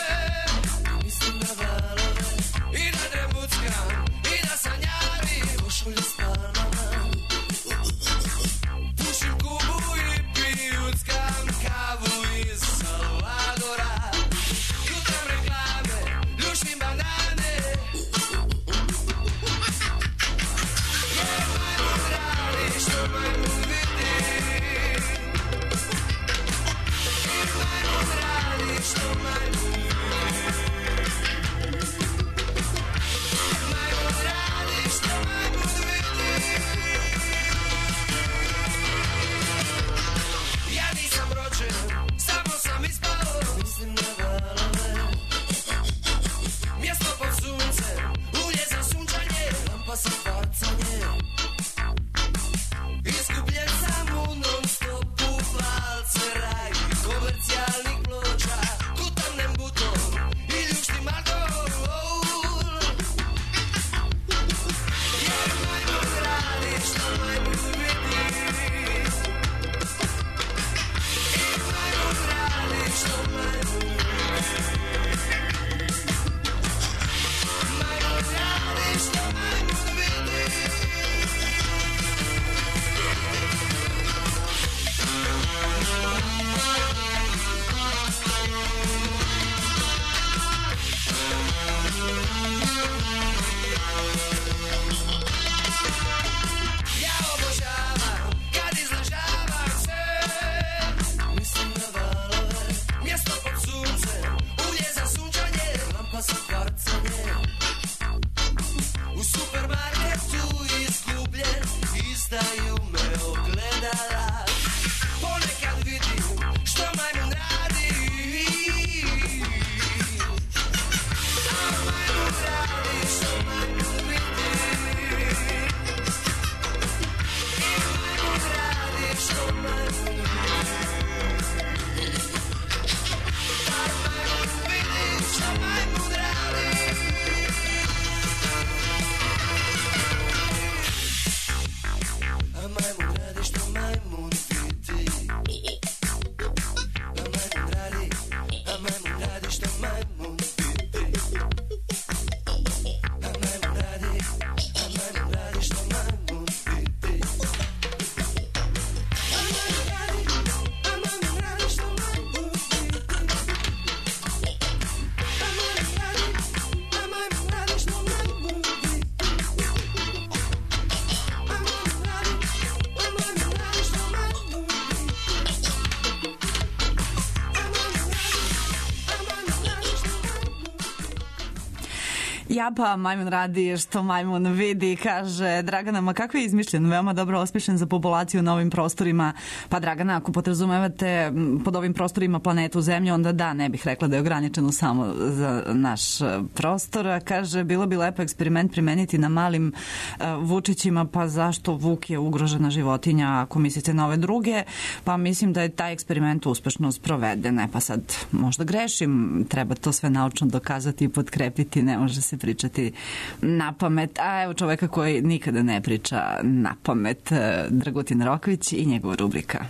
Ja pa majmun radi što majmun vidi, kaže Dragana, ma kako je izmišljen, veoma dobro osmišljen za populaciju na ovim prostorima. Pa Dragana, ako podrazumevate pod ovim prostorima planetu Zemlju, onda da, ne bih rekla da je ograničeno samo za naš prostor. A kaže, bilo bi lepo eksperiment primeniti na malim uh, Vučićima, pa zašto Vuk je ugrožena životinja ako mislite na ove druge? Pa mislim da je taj eksperiment uspešno sproveden. E pa sad, možda grešim, treba to sve naučno dokazati i potkrepiti, ne može se pričati na pamet. A evo čoveka koji nikada ne priča na pamet, Dragutin Rokvić i njegova rubrika.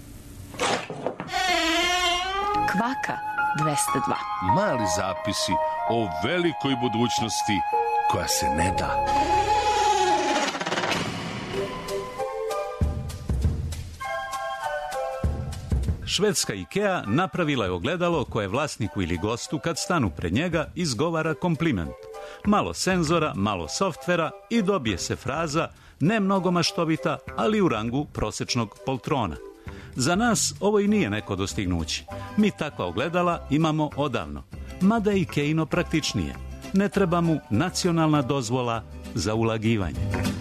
Kvaka dvesta dva. Mali zapisi o velikoj budućnosti koja se ne da. Švedska IKEA napravila je ogledalo koje vlasniku ili gostu kad stanu pred njega izgovara kompliment. Malo senzora, malo softvera i dobije se fraza ne mnogo maštovita, ali u rangu prosečnog poltrona. Za nas ovo i nije neko dostignuće. Mi takva ogledala imamo odavno. Mada je IKEA-ino praktičnije. Ne treba mu nacionalna dozvola za ulagivanje.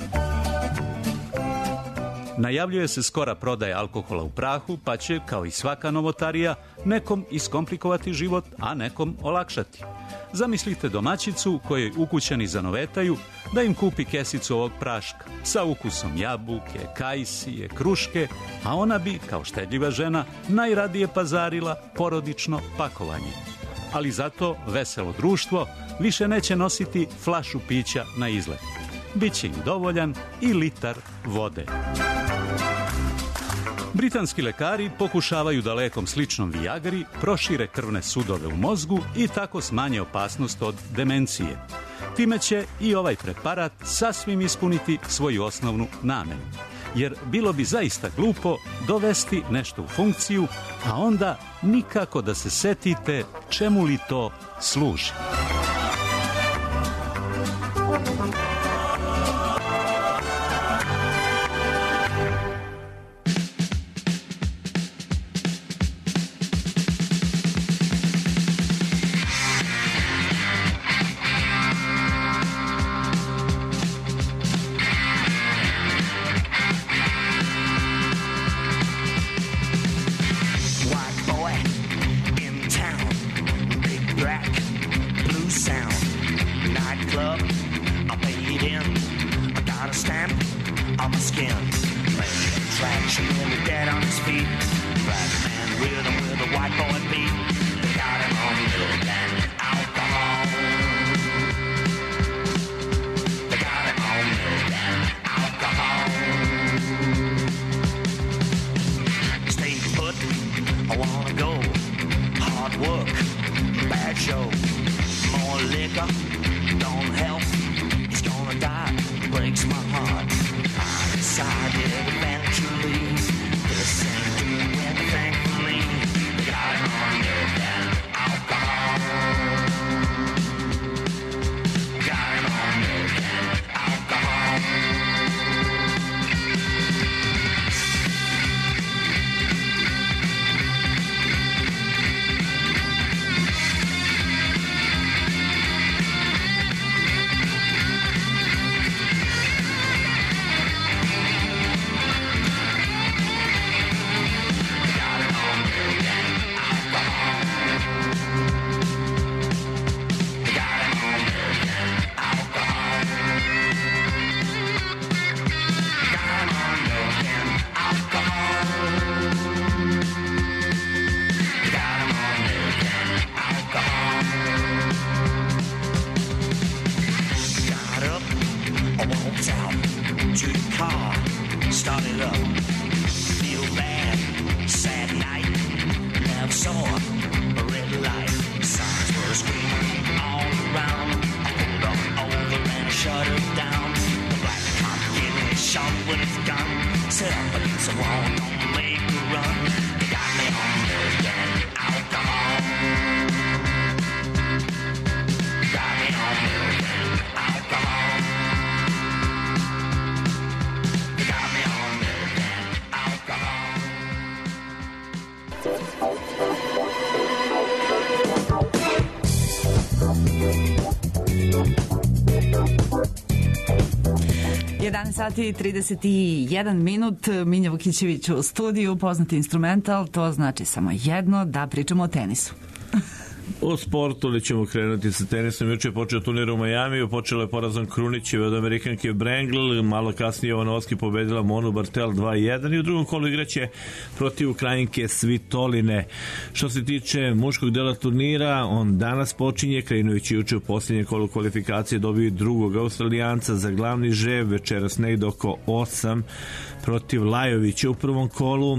Najavljuje se skora prodaja alkohola u prahu, pa će, kao i svaka novotarija, nekom iskomplikovati život, a nekom olakšati. Zamislite domaćicu kojoj ukućani zanovetaju da im kupi kesicu ovog praška sa ukusom jabuke, kajsije, kruške, a ona bi, kao štedljiva žena, najradije pazarila porodično pakovanje. Ali zato veselo društvo više neće nositi flašu pića na izlet. Biće im dovoljan i litar vode. Britanski lekari pokušavaju da lekom sličnom Viagri prošire krvne sudove u mozgu i tako smanje opasnost od demencije. Time će i ovaj preparat sasvim ispuniti svoju osnovnu namenu. Jer bilo bi zaista glupo dovesti nešto u funkciju, a onda nikako da se setite čemu li to služi. jedanaest sati i trideset jedan minut, Minja Vukićević u studiju, poznati instrumental, to znači samo jedno, da pričamo o tenisu. O sportu li ćemo krenuti sa tenisom. Juče je počeo turnir u Majamiju, počelo je porazom Krunićeve od Amerikanke Brangl, malo kasnije Jovanovski pobedila Monu Bartel dva jedan i u drugom kolu igraće protiv Ukrajinke Svitoline. Što se tiče muškog dela turnira, on danas počinje, Krajinović je juče u posljednjem kolu kvalifikacije dobio drugog Australijanca za glavni žreb, večeras negde oko osam protiv Lajovića u prvom kolu.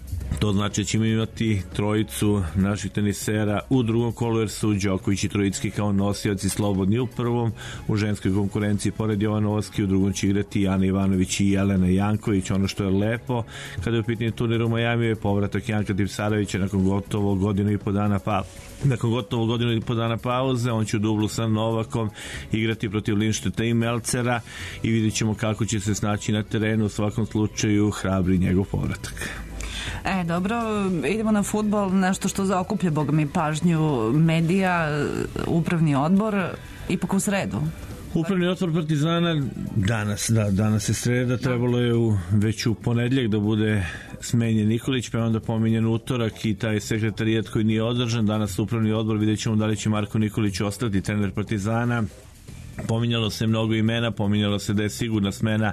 To znači da ćemo imati trojicu naših tenisera u drugom kolu, jer su Đoković i Trojicki kao nosioci slobodni u prvom. U ženskoj konkurenciji pored Jovanovski u drugom će igrati Ana Ivanović i Jelena Janković. Ono što je lepo kada je u pitanju turnira u Majamiju je povratak Janka Tipsarevića nakon gotovo godinu i po dana pa nakon gotovo godinu i po dana pauze. On će u dublu sa Novakom igrati protiv Lindšteta i Melcera i vidjet ćemo kako će se snaći na terenu. U svakom slučaju hrabri njegov povratak. E, dobro, idemo na fudbal, nešto što zaokuplja, boga mi, pažnju medija, upravni odbor, ipak u sredu. Upravni odbor Partizana danas, da, danas je sreda, trebalo je u, već u ponedljak da bude smenjen Nikolić, pa je onda pominjen utorak i taj sekretarijat koji nije održan. Danas upravni odbor, vidjet ćemo da li će Marko Nikolić ostati trener Partizana. Pominjalo se mnogo imena, pominjalo se da je sigurna smena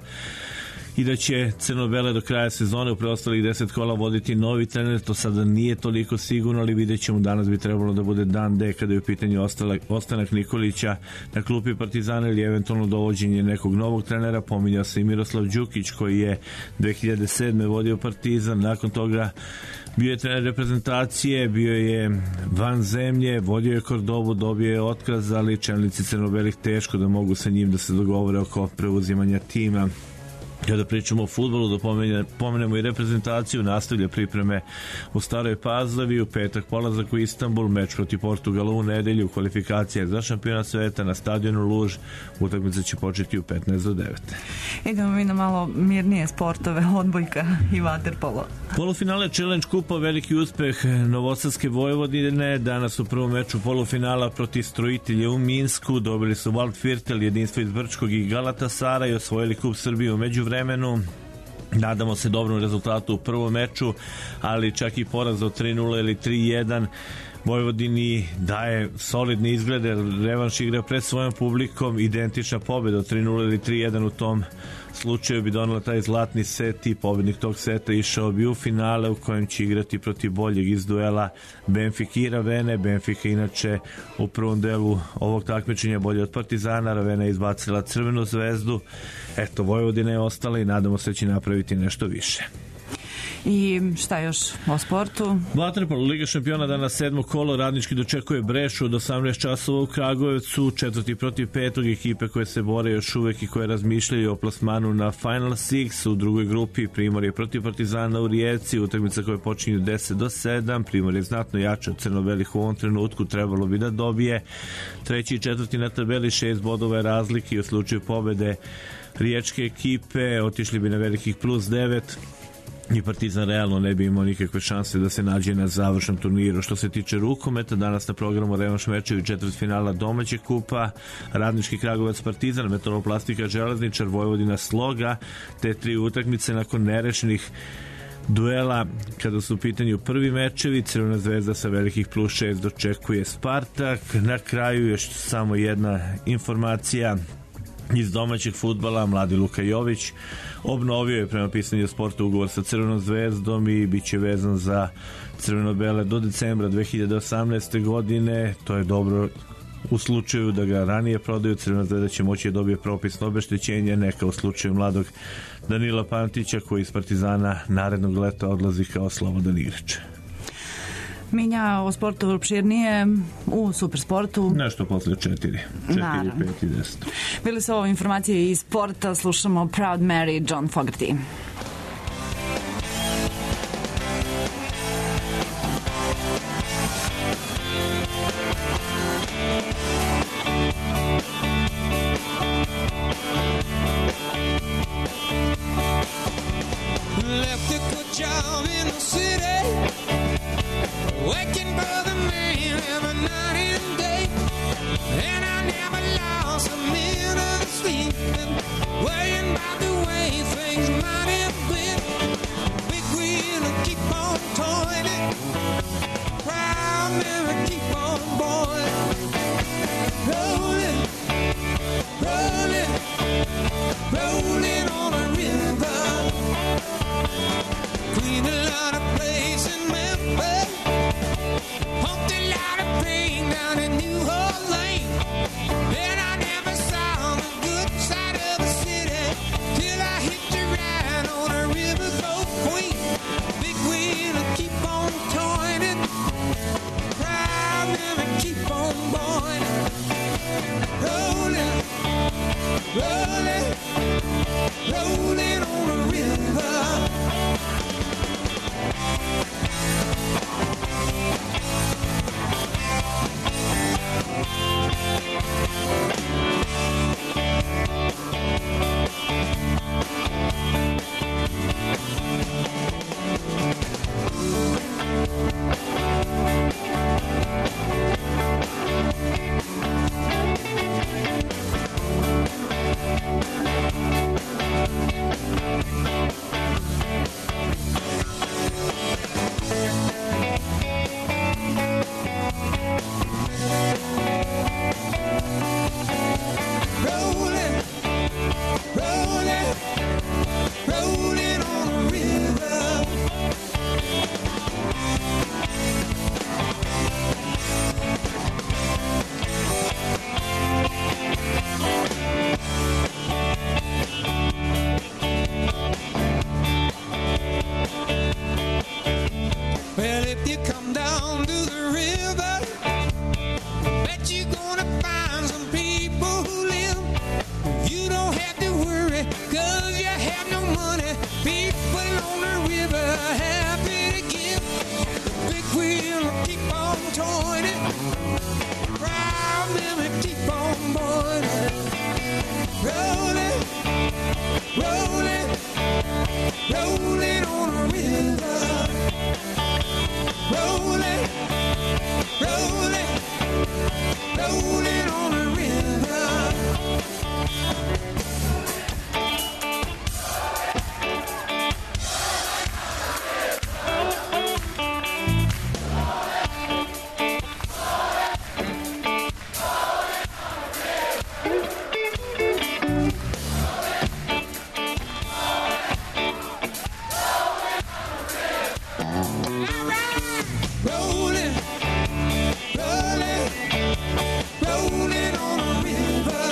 i da će crno-bele do kraja sezone u preostalih deset kola voditi novi trener. To sada nije toliko sigurno, ali vidjet ćemo, danas bi trebalo da bude dan D kada je u pitanju ostalak, ostanak Nikolića na klupi Partizana ili eventualno dovođenje nekog novog trenera. Pominjao se i Miroslav Đukić koji je dve hiljade sedme vodio Partizan, nakon toga bio je trener reprezentacije, bio je van zemlje, vodio je Kordovu, dobio je otkaz, ali čelnici crno-belih teško da mogu sa njim da se dogovore oko preuzimanja tima. Kada pričamo o fudbalu, da pomenemo i reprezentaciju, nastavlja pripreme u Staroj Pazovi, u petak polazak u Istanbul, meč protiv Portugala u nedelju, kvalifikacija za šampionat sveta na stadionu Luž, utakmica će početi u petnaest do devet. Idemo mi na malo mirnije sportove, odbojka i vaterpolo. Polufinale Challenge kupa, veliki uspeh Novosadske Vojvodine, danas u prvom meču polufinala protiv Strojitelja u Minsku, dobili su Waldviertel, Jedinstvo iz Brčkog i Galatasara i osvojili kup Srbije u međuvremenu. Nadamo se dobrom rezultatu u prvom meču, ali čak i poraz od tri nula ili tri jedan Vojvodini daje solidne izglede. Revanš igra pred svojom publikom, identična pobjeda od tri nula ili tri jedan u tom slučaju bi donela taj zlatni set i pobednik tog seta išao bi u finale u kojem će igrati protiv boljeg iz duela Benfica i Ravene. Benfica inače u prvom delu ovog takmičenja bolje od Partizana, Ravena je izbacila Crvenu zvezdu. Eto, Vojvodina je ostala i nadamo se da će napraviti nešto više. I šta još o sportu? Vaterpolo, Liga šampiona, danas sedmo kolo, Radnički dočekuje Brešu od osamnaest časova u Kragujevcu, četvrti protiv petog, ekipe koje se bore još uvek i koje razmišljaju o plasmanu na Final Six. U drugoj grupi Primorje protiv Partizana u Rijeci, utakmica koje počinju deset do sedam, Primorje je znatno jače od crno-belih u ovom trenutku, trebalo bi da dobije. Treći i četvrti na tabeli, šest bodova je razlike i u slučaju pobede riječke ekipe otišli bi na velikih plus devet. I Partizan realno ne bi imao nikakve šanse da se nađe na završnom turniru. Što se tiče rukometa, danas na programu revanš mečevi četvrtfinala domaćeg kupa, Radnički Kragujevac Partizan, Metaloplastika Železničar, Vojvodina Sloga, te tri utakmice nakon nerešenih duela. Kada su u pitanju prvi mečevi, Crvena zvezda sa velikih plus šest dočekuje Spartak. Na kraju još samo jedna informacija iz domaćeg fudbala. Mladi Luka Jović obnovio je prema pisanju sporta ugovor sa Crvenom zvezdom i bit će vezan za crveno-bele do decembra dve hiljade osamnaeste. godine. To je dobro u slučaju da ga ranije prodaju. Crvena zvezda će moći da dobije propisno obeštećenje, neka u slučaju mladog Danila Pantića koji iz Partizana narednog leta odlazi kao slobodan igrač. Minja o sportu opširnije u Supersportu. Nešto posle četiri. Četiri, pet i deset. Bili su ovo informacije iz sporta, slušamo Proud Mary, John Fogerty. Left a good job in the city, working for the man every night and day, and I never lost a minute of sleep, worrying about the things mighty big. Big wheel and keep on toying it. Proud never keep on boiling. Rolling, rolling, rolling on a river. Cleaned a lot of place in Memphis. Pumped a lot of pain down in New Orleans. And I never saw the good side of the city till I hit the ride on a riverboat queen. Big wheel and keep on toying it. Proud never keep on boiling. Rolling, rolling, rolling on a river. Rolling, rolling, rolling on a river. Well, if you come down to the river, bet you're gonna find some people who live. You don't have to worry, cause you have no money. People on the river happy to give. The big wheel will keep on toying it. Proud memory keep on boiling. Rolling, rolling, rolling on a river. Rolling, rolling, rolling on a river. Rolling, rolling, rolling on a river.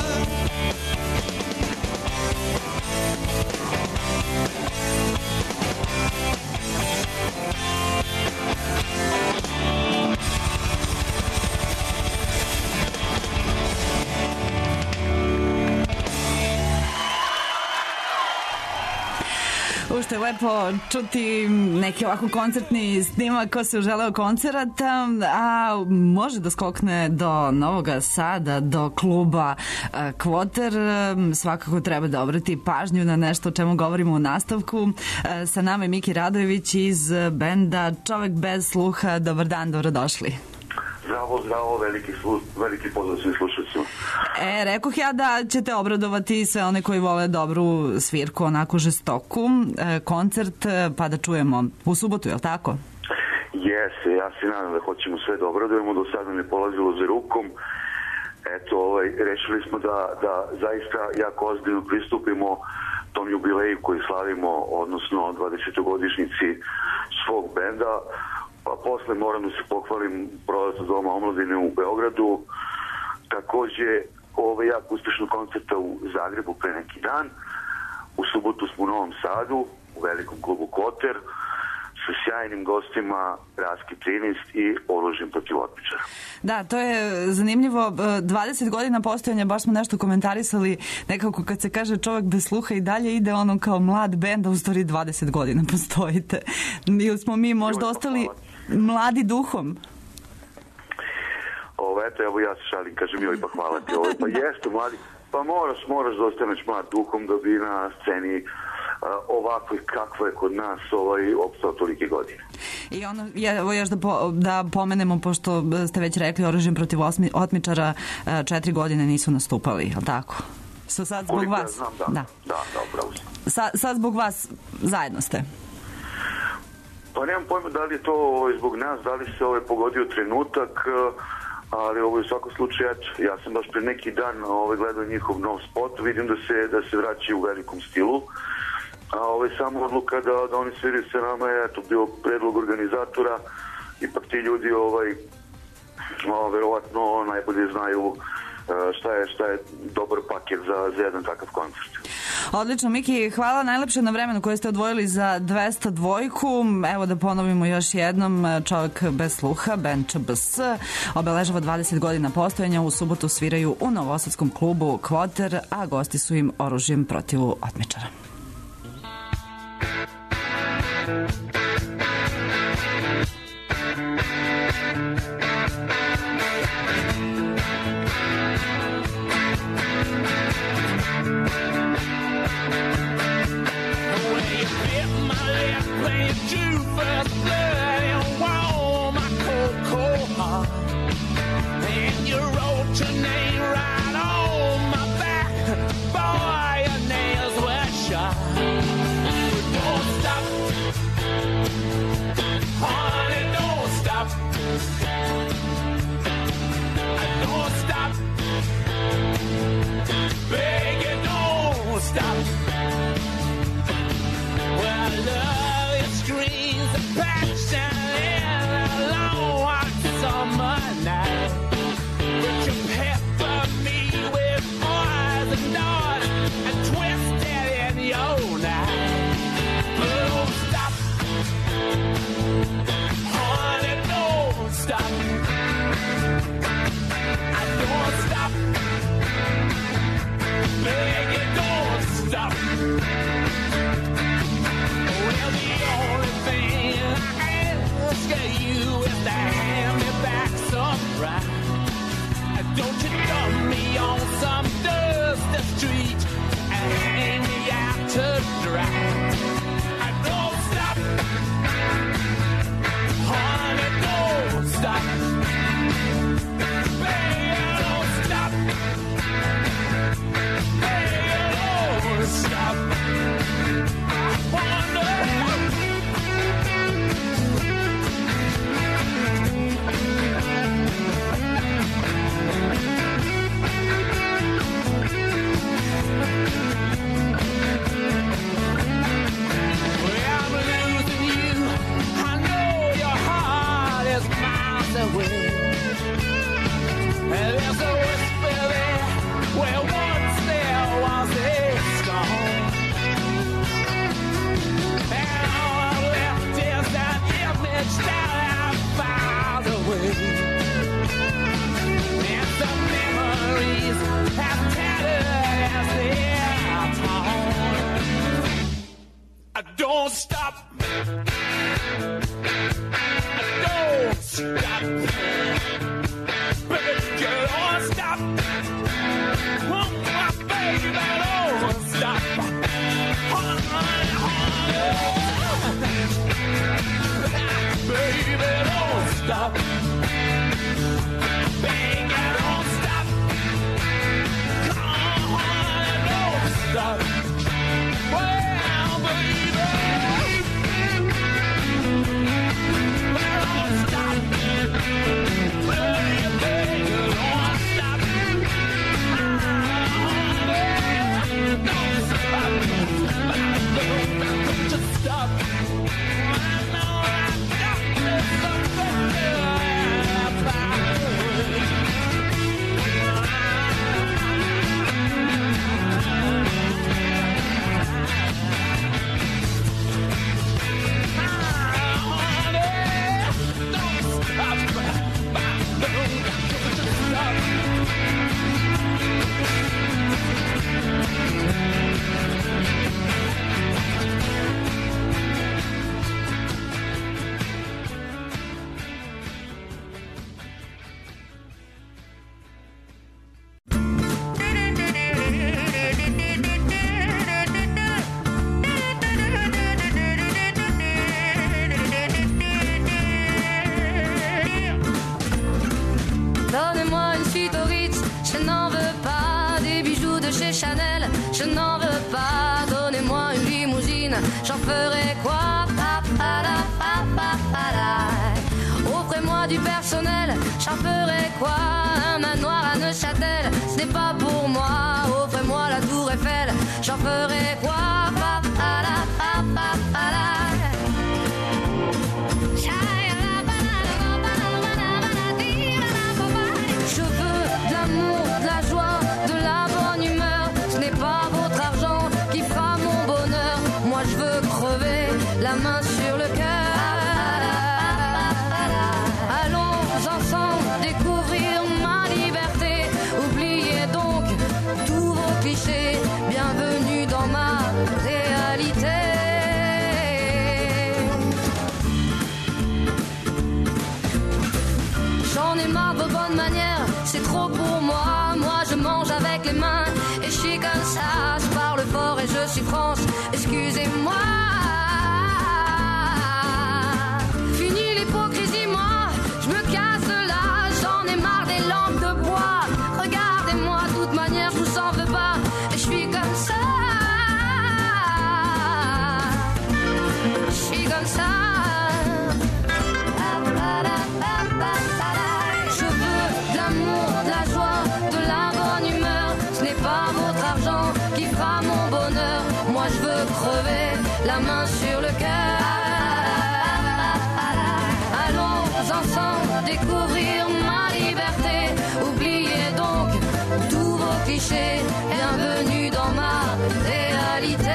Ušte je lepo čuti neki ovako koncertni snimak ko se uželeo koncerata, a može da skokne do Novog Sada, do kluba Kvoter. Svakako treba da obrati pažnju na nešto o čemu govorimo u nastavku. Sa nama je Miki Radojević iz benda Čovek bez sluha. Dobar dan, dobrodošli. Zdravo, zdravo, veliki, slu, veliki pozdrav svim slušacima. E, rekoh ja da ćete obradovati sve one koji vole dobru svirku, onako žestoku. E, koncert, pa da čujemo u subotu, je li tako? Jeste, ja se nadam da hoćemo sve da obradujemo, do sada ne polazilo za rukom. Eto, ovaj, rešili smo da, da zaista jako ozbiljno pristupimo tom jubileju koji slavimo, odnosno dvadesetogodišnjici svog benda. Pa posle moram da se pohvalim prolazom Doma omladine u Beogradu. Takođe, ovaj jako uspešno koncerta u Zagrebu pre neki dan. U subotu smo u Novom Sadu, u velikom klubu Koter, sa sjajnim gostima Raski trinaest i Oružjem protiv otmičara. Da, to je zanimljivo. dvadeset godina postojanja, baš smo nešto komentarisali, nekako kad se kaže Čovek bez sluha i dalje ide ono kao mlad bend, a u stvari dvadeset godina postojite. Ili smo mi možda ostali mladi duhom? Ovo, eto, evo ja se šalim, kažem joj pa hvala ti. Ovo, pa jeste, mladi, pa moraš, moraš da ostaneš mlad duhom da bi na sceni uh, ovako i kakvo je kod nas ovaj, opstao tolike godine. I ono, je, evo još da, po, da pomenemo, pošto ste već rekli, Oružjem protiv osmi, otmičara četiri godine nisu nastupali, je li tako? Što sad zbog Koliko ja vas? znam, da. Da, da, da upravo si. Sa, sad zbog vas zajedno ste. Pa nemam pojma da li je to ovaj, zbog nas, da li se ovaj, pogodio trenutak, eh, ali ovo je u svakom slučaju, eto, ja sam baš pre neki dan ovaj, gledao njihov nov spot, vidim da se, da se vraćaju u velikom stilu, a ovaj, samo odluka da, da oni sviraju sa nama je, eto, bio predlog organizatora, ipak ti ljudi, ovaj, o, verovatno najbolje znaju šta je, šta je dobar paket za, za jedan takav koncert. Odlično, Miki, hvala najlepše na vremenu koje ste odvojili za dvesta dvojku. Evo da ponovimo još jednom, Čovjek bez sluha, band Č B S, obeležava dvadeset godina postojanja, u subotu sviraju u novosadskom klubu Kvoter, a gosti su im Oružjem protiv otmičara. Stop. I know I got this something. ferai quoi? Pa, pa, la, pa, pa, pa, la. Offrez-moi du personnel, j'en ferai quoi? Un manoir à Neuchâtel, ce n'est pas pour moi. Offrez-moi la tour Eiffel, j'en ferai quoi? Pa, pa, la, pa, pa, pa, la. Je veux de l'amour, de la joie, de la bonne humeur. Ce n'est pas votre argent qui fera mon bonheur. Moi je veux crever la main sur le cœur. Allons ensemble découvrir ma liberté. Oubliez donc tous vos clichés. Bienvenue dans ma réalité. J'en ai marre de vos bonnes manières, c'est trop pour moi. Moi je mange avec les mains et je suis comme ça. Je parle fort et je suis France, excusez-moi. Fini l'hypocrisie, moi, je me casse de là. J'en ai marre des lampes de bois. Regardez-moi, de toute manière, je vous en veux pas. Et je suis comme ça. Je suis comme ça. Je veux de l'amour, de la joie, de la bonne humeur. Ce n'est pas votre argent qui fera mon bonheur. Moi je veux crever la main sur le cœur. Allons ensemble découvrir ma liberté. Oubliez donc tous vos clichés. Bienvenue dans ma réalité.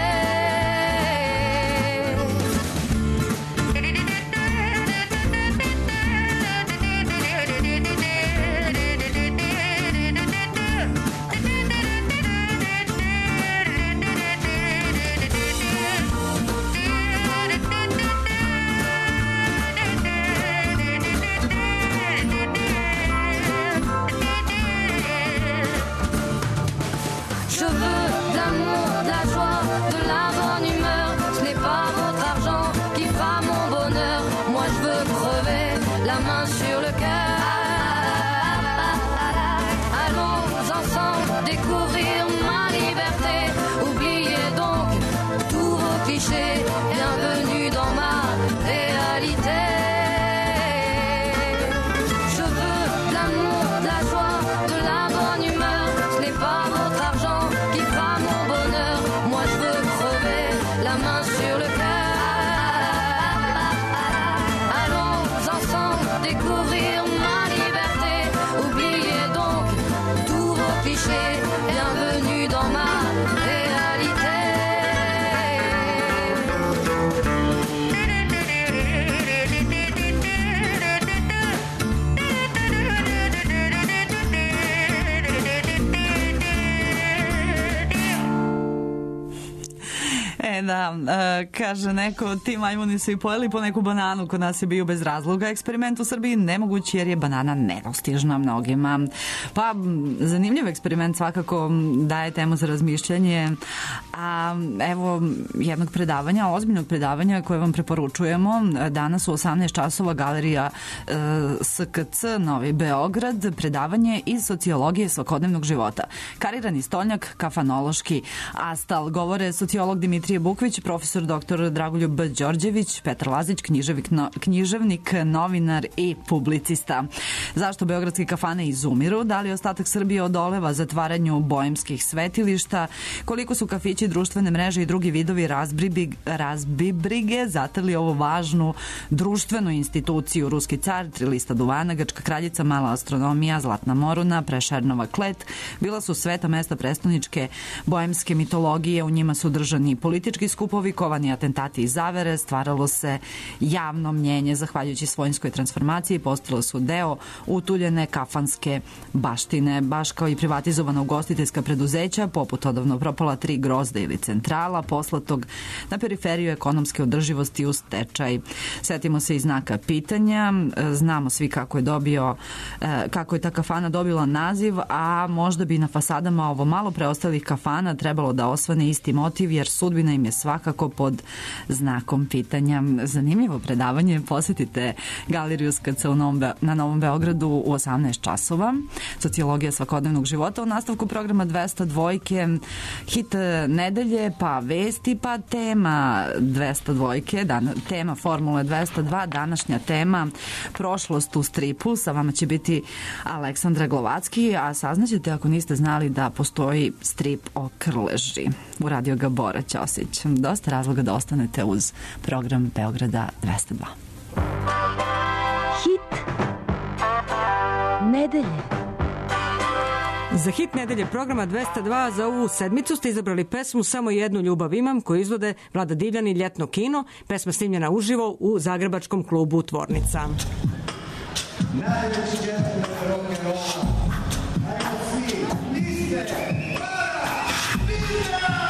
Je veux de l'amour, de la joie, de la bonne humeur. Ce n'est pas votre argent qui fera mon bonheur. Moi je veux crever la main sur le cœur. Allons ensemble découvrir ma liberté. Oubliez donc tous vos clichés. Bienvenue dans ma réalité. Je veux de l'amour, de la joie, de la bonne humeur. Ce n'est pas votre argent qui fera mon bonheur. Moi je veux crever la main sur le cœur. Allons ensemble découvrir ma liberté. Oubliez donc tous vos clichés. Bienvenue dans ma réalité. E da, e, kaže neko, ti majmuni su i pojeli po neku bananu, kod nas je bio bez razloga. Eksperiment u Srbiji nemoguć jer je banana nedostižna mnogima. Pa, zanimljiv eksperiment svakako daje temu za razmišljanje. A evo jednog predavanja, ozbiljnog predavanja koje vam preporučujemo. Danas u osamnaest časova galerija e, S K C Novi Beograd, predavanje iz sociologije svakodnevnog života. Karirani stolnjak, kafanološki astal. Govore sociolog Dimitrije Bukvić, profesor doktor Dragoljub B. Đorđević, Petar Lazić, književnik, no, književnik, novinar i publicista. Zašto beogradske kafane izumiru? Da li ostatak Srbije odoleva zatvaranju bojemskih svetilišta? Koliko su kafići, društvene mreže i drugi vidovi razbibrig, razbibrige zatrli ovu važnu društvenu instituciju? Ruski car, tri lista duvana, Grčka kraljica, mala astronomija, Zlatna Moruna, Prešernova klet. Bila su sveta mesta prestoničke bojemske mitologije, u njima su držani politički skupovi, kovani atentati i zavere, stvaralo se javno mnjenje. Zahvaljujući svojinskoj transformaciji postalo su deo utuljene kafanske baštine, baš kao i privatizovana ugostiteljska preduzeća, poput odavno propala Tri grozda ili Centrala, poslatog na periferiju ekonomske održivosti u stečaj. Setimo se i znaka pitanja, znamo svi kako je dobio, kako je ta kafana dobila naziv, a možda bi na fasadama ovo malo preostalih kafana trebalo da osvane isti motiv, jer sudbina im je svakako pod znakom pitanja. Zanimljivo predavanje, posetite galeriju S K C na Novom Beogradu Beogradu u osamnaest časova. Sociologija svakodnevnog života. U nastavku programa dvesta dvojke hit nedelje, pa vesti, pa tema dvesta dvojke, dan, tema Formule dvesta dva, današnja tema prošlost u stripu. Sa vama će biti Aleksandra Glovacki, a saznaćete ako niste znali da postoji strip o Krleži. Uradio ga Bora Ćosić. Dosta razloga da ostanete uz program Beograda dvesta dva. Hit nedelje. Za hit nedelje programa dvesta dva za ovu sedmicu ste izabrali pesmu Samo jednu ljubav imam, koju izvode Vlada Divljan i Ljetno kino. Pesma snimljena uživo u zagrebačkom klubu Tvornica. Najveći djetne rock'n'rolla, ajmo svi, niste, para, videa!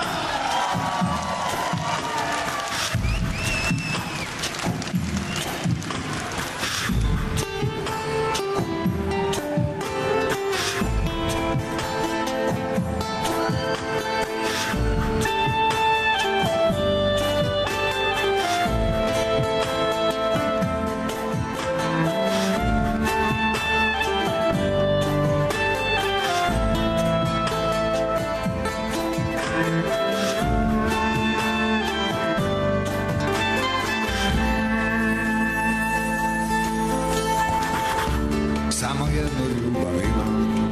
Samo jednu ljubav imam,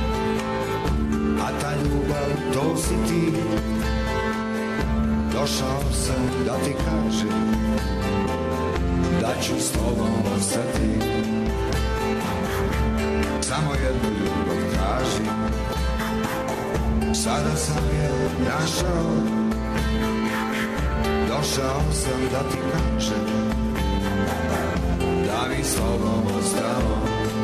a ta ljubav to si ti. Došao sam da ti kažem da ću s tobom ostati. Samo jednu ljubav tražim, sada sam je našao. Došao sam da ti kažem da bi s tobom ostao.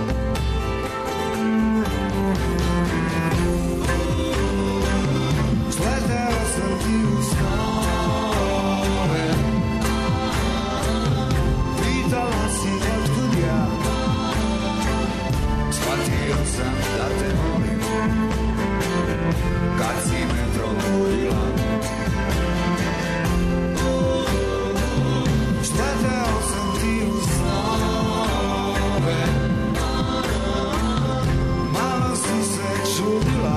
Sleteo sam ti u snove, pitala si otkud ja. Shvatio sam da te volim kad si me probudila. Sleteo sam ti u snove, malo si se čudila.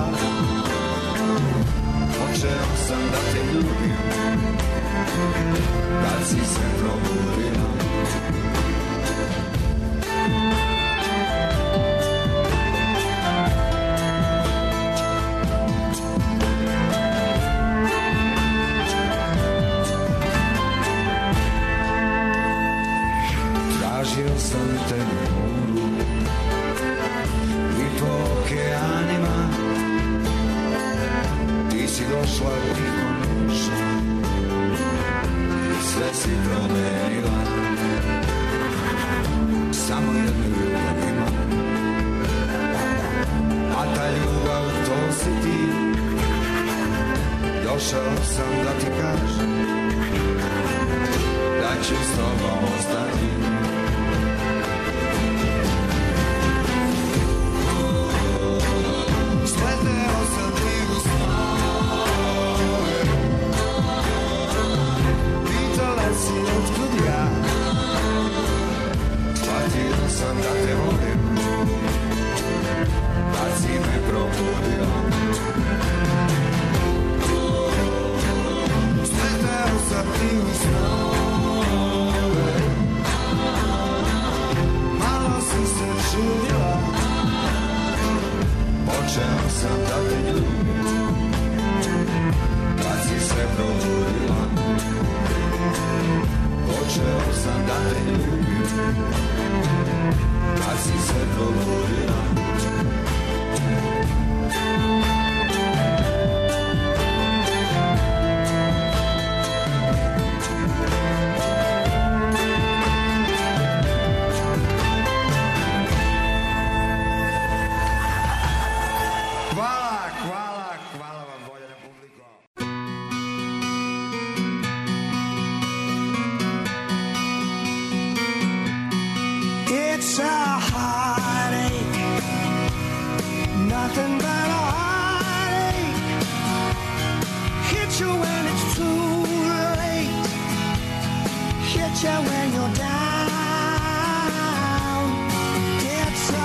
Počeo sam da te ljubim kad si se probudila. Tražio sam te na moru i po okeanima. Ti si došla tiho noćna i sve si promenila. Samo jednu ljubav imam, a ta ljubav to si ti. Došao sam da ti kažem da ću s tobom ostati. Sleteo sam ti u snove, pitala si otkud ja. Shvatio sam da te volim kad si me probudila. Sleteo sam ti u snove, malo si se čudila. Počeo sam da te ljubim kad si se probudila. Počeo sam da te ljubim kad si se probudila. It's a heartache, nothing but a heartache. Hit you when it's too late, hit you when you're down. It's a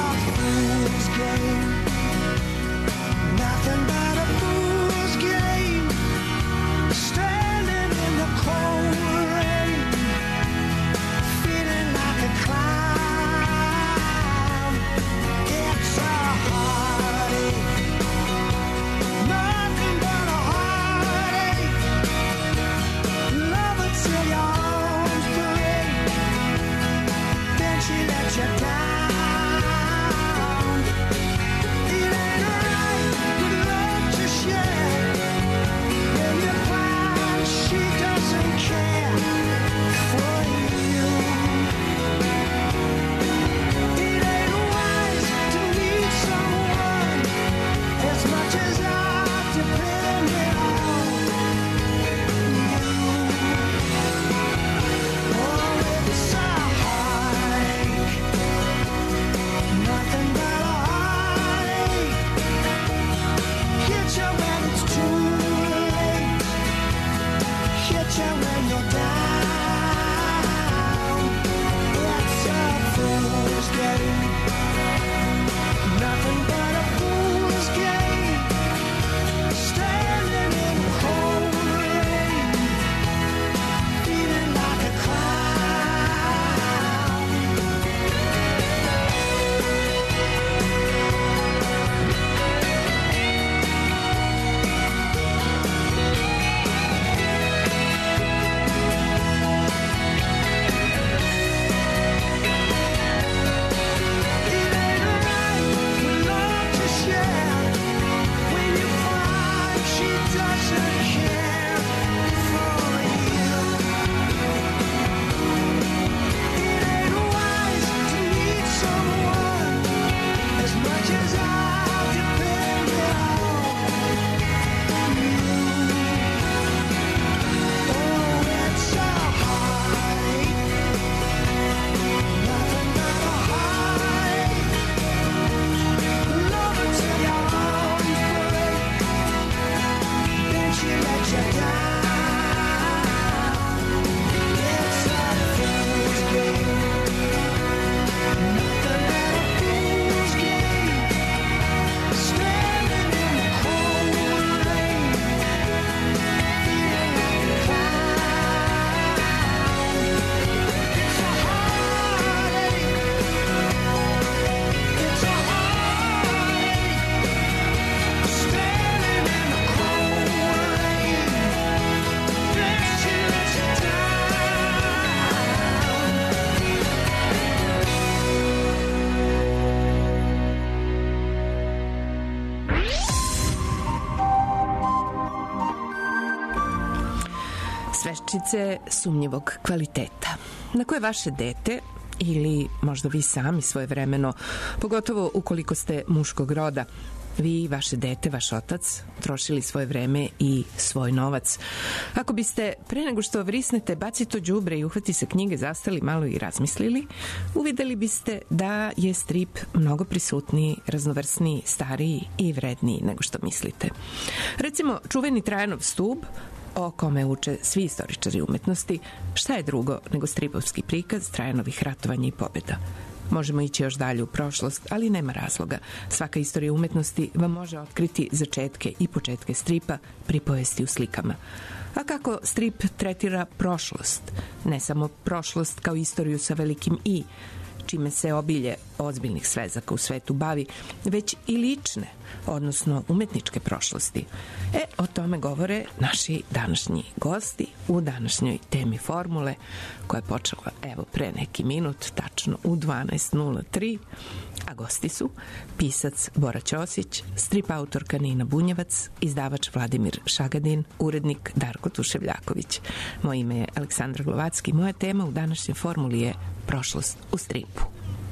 pričice sumnjivog kvaliteta na koje vaše dete ili možda vi sami svojevremeno, pogotovo ukoliko ste muškog roda, vi, vaše dete, vaš otac, trošili svoje vreme i svoj novac. Ako biste pre nego što vrisnete, baci to đubre i uhvati se knjige, zastali malo i razmislili, uvideli biste da je strip mnogo prisutniji, raznovrsniji, stariji i vredniji nego što mislite. Recimo, čuveni Trajanov stub, o kome uče svi istoričari umetnosti, šta je drugo nego stripovski prikaz Trajanovih ratovanja i pobjeda. Možemo ići još dalje u prošlost, ali nema razloga. Svaka istorija umetnosti vam može otkriti začetke i početke stripa, pripovesti u slikama. A kako strip tretira prošlost? Ne samo prošlost kao istoriju sa velikim I, čime se obilje ozbiljnih svezaka u svetu bavi, već i lične, odnosno umetničke prošlosti. E, o tome govore naši današnji gosti u današnjoj temi formule, koja je počela, evo, pre neki minut, tačno u dvanaest nula tri, a gosti su pisac Bora Ćosić, strip autorka Nina Bunjevac, izdavač Vladimir Šagadin, urednik Darko Tuševljaković. Moje ime je Aleksandra Glovacki. Moja tema u današnjoj formuli je prošlost u stripu.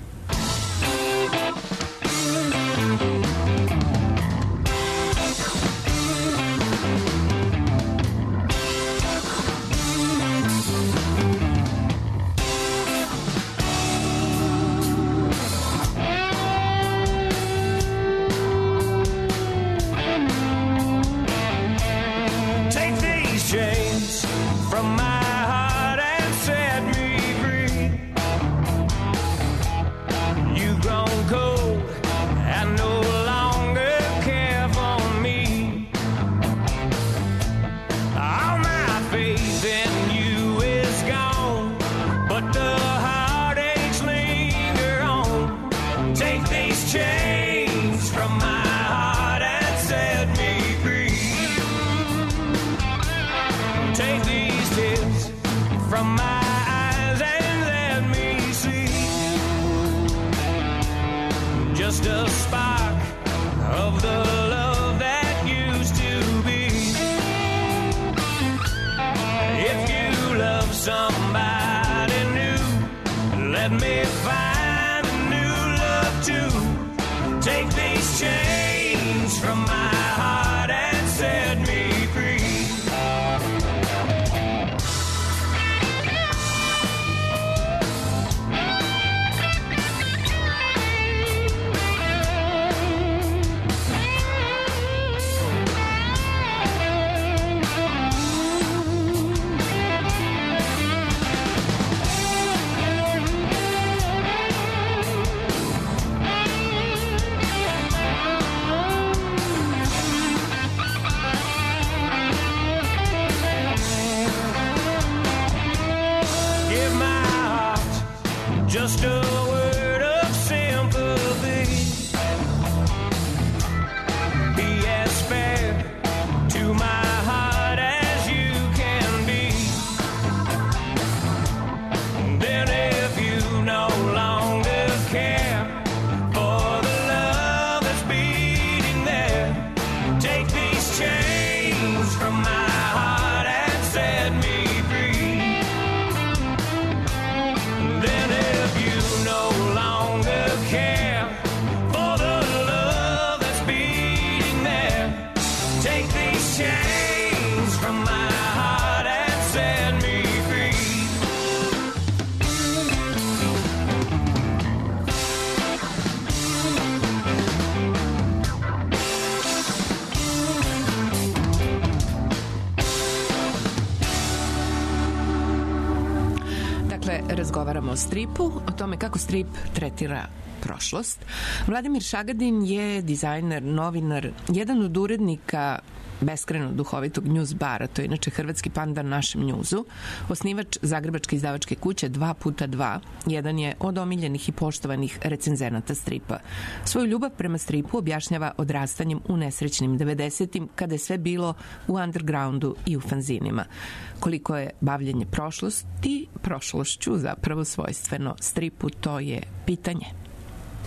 Razgovaramo o stripu, o tome kako strip tretira prošlost. Vladimir Šagadin je dizajner, novinar, jedan od urednika beskrajno duhovitog News bara, to je inače hrvatski pandan našem njuzu, osnivač zagrebačke izdavačke kuće dva puta dva, jedan je od omiljenih i poštovanih recenzenata stripa. Svoju ljubav prema stripu objašnjava odrastanjem u nesrećnim devedesetim, kada je sve bilo u undergroundu i u fanzinima. Koliko je bavljenje prošlosti, prošlošću zapravo svojstveno stripu, to je pitanje.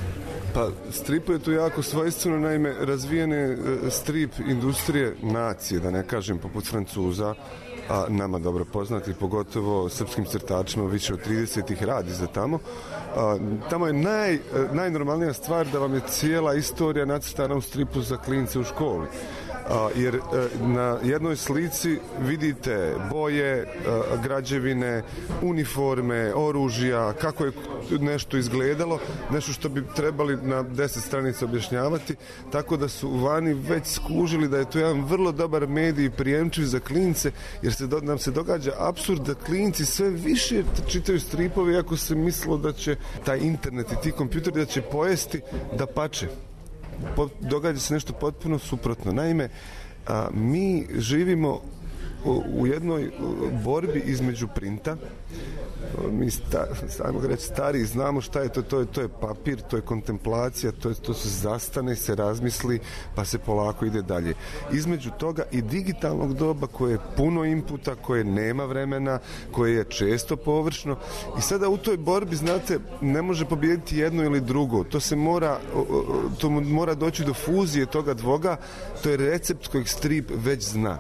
Pa stripu je tu jako svojstveno, naime razvijene e, strip industrije nacije, da ne kažem poput Francuza, a nama dobro poznati, pogotovo srpskim crtačima, više od trideset ih radi za tamo. A, tamo je naj, najnormalnija stvar da vam je cijela istorija nacrtana u stripu za klince u školi. A, jer a, na jednoj slici vidite boje, a, građevine, uniforme, oružja, kako je nešto izgledalo, nešto što bi trebali na deset stranica objašnjavati, tako da su vani već skužili da je to jedan vrlo dobar medij prijemčiv za klince, jer se do, nam se događa apsurd da klinci sve više čitaju stripove, iako se mislilo da će taj internet i ti kompjuteri da će pojesti, da pače. Događa se nešto potpuno suprotno. Naime, a, mi živimo u, u jednoj borbi između printa. Mi sta, sajmo ga reći stari, znamo šta je to, to je, to je papir, to je kontemplacija, to, je, to se zastane, se razmisli, pa se polako ide dalje. Između toga i digitalnog doba koje je puno inputa, koje nema vremena, koje je često površno i sada u toj borbi, znate, ne može pobijediti jedno ili drugo. To se mora, to mora doći do fuzije toga dvoga, to je recept kojeg strip već zna.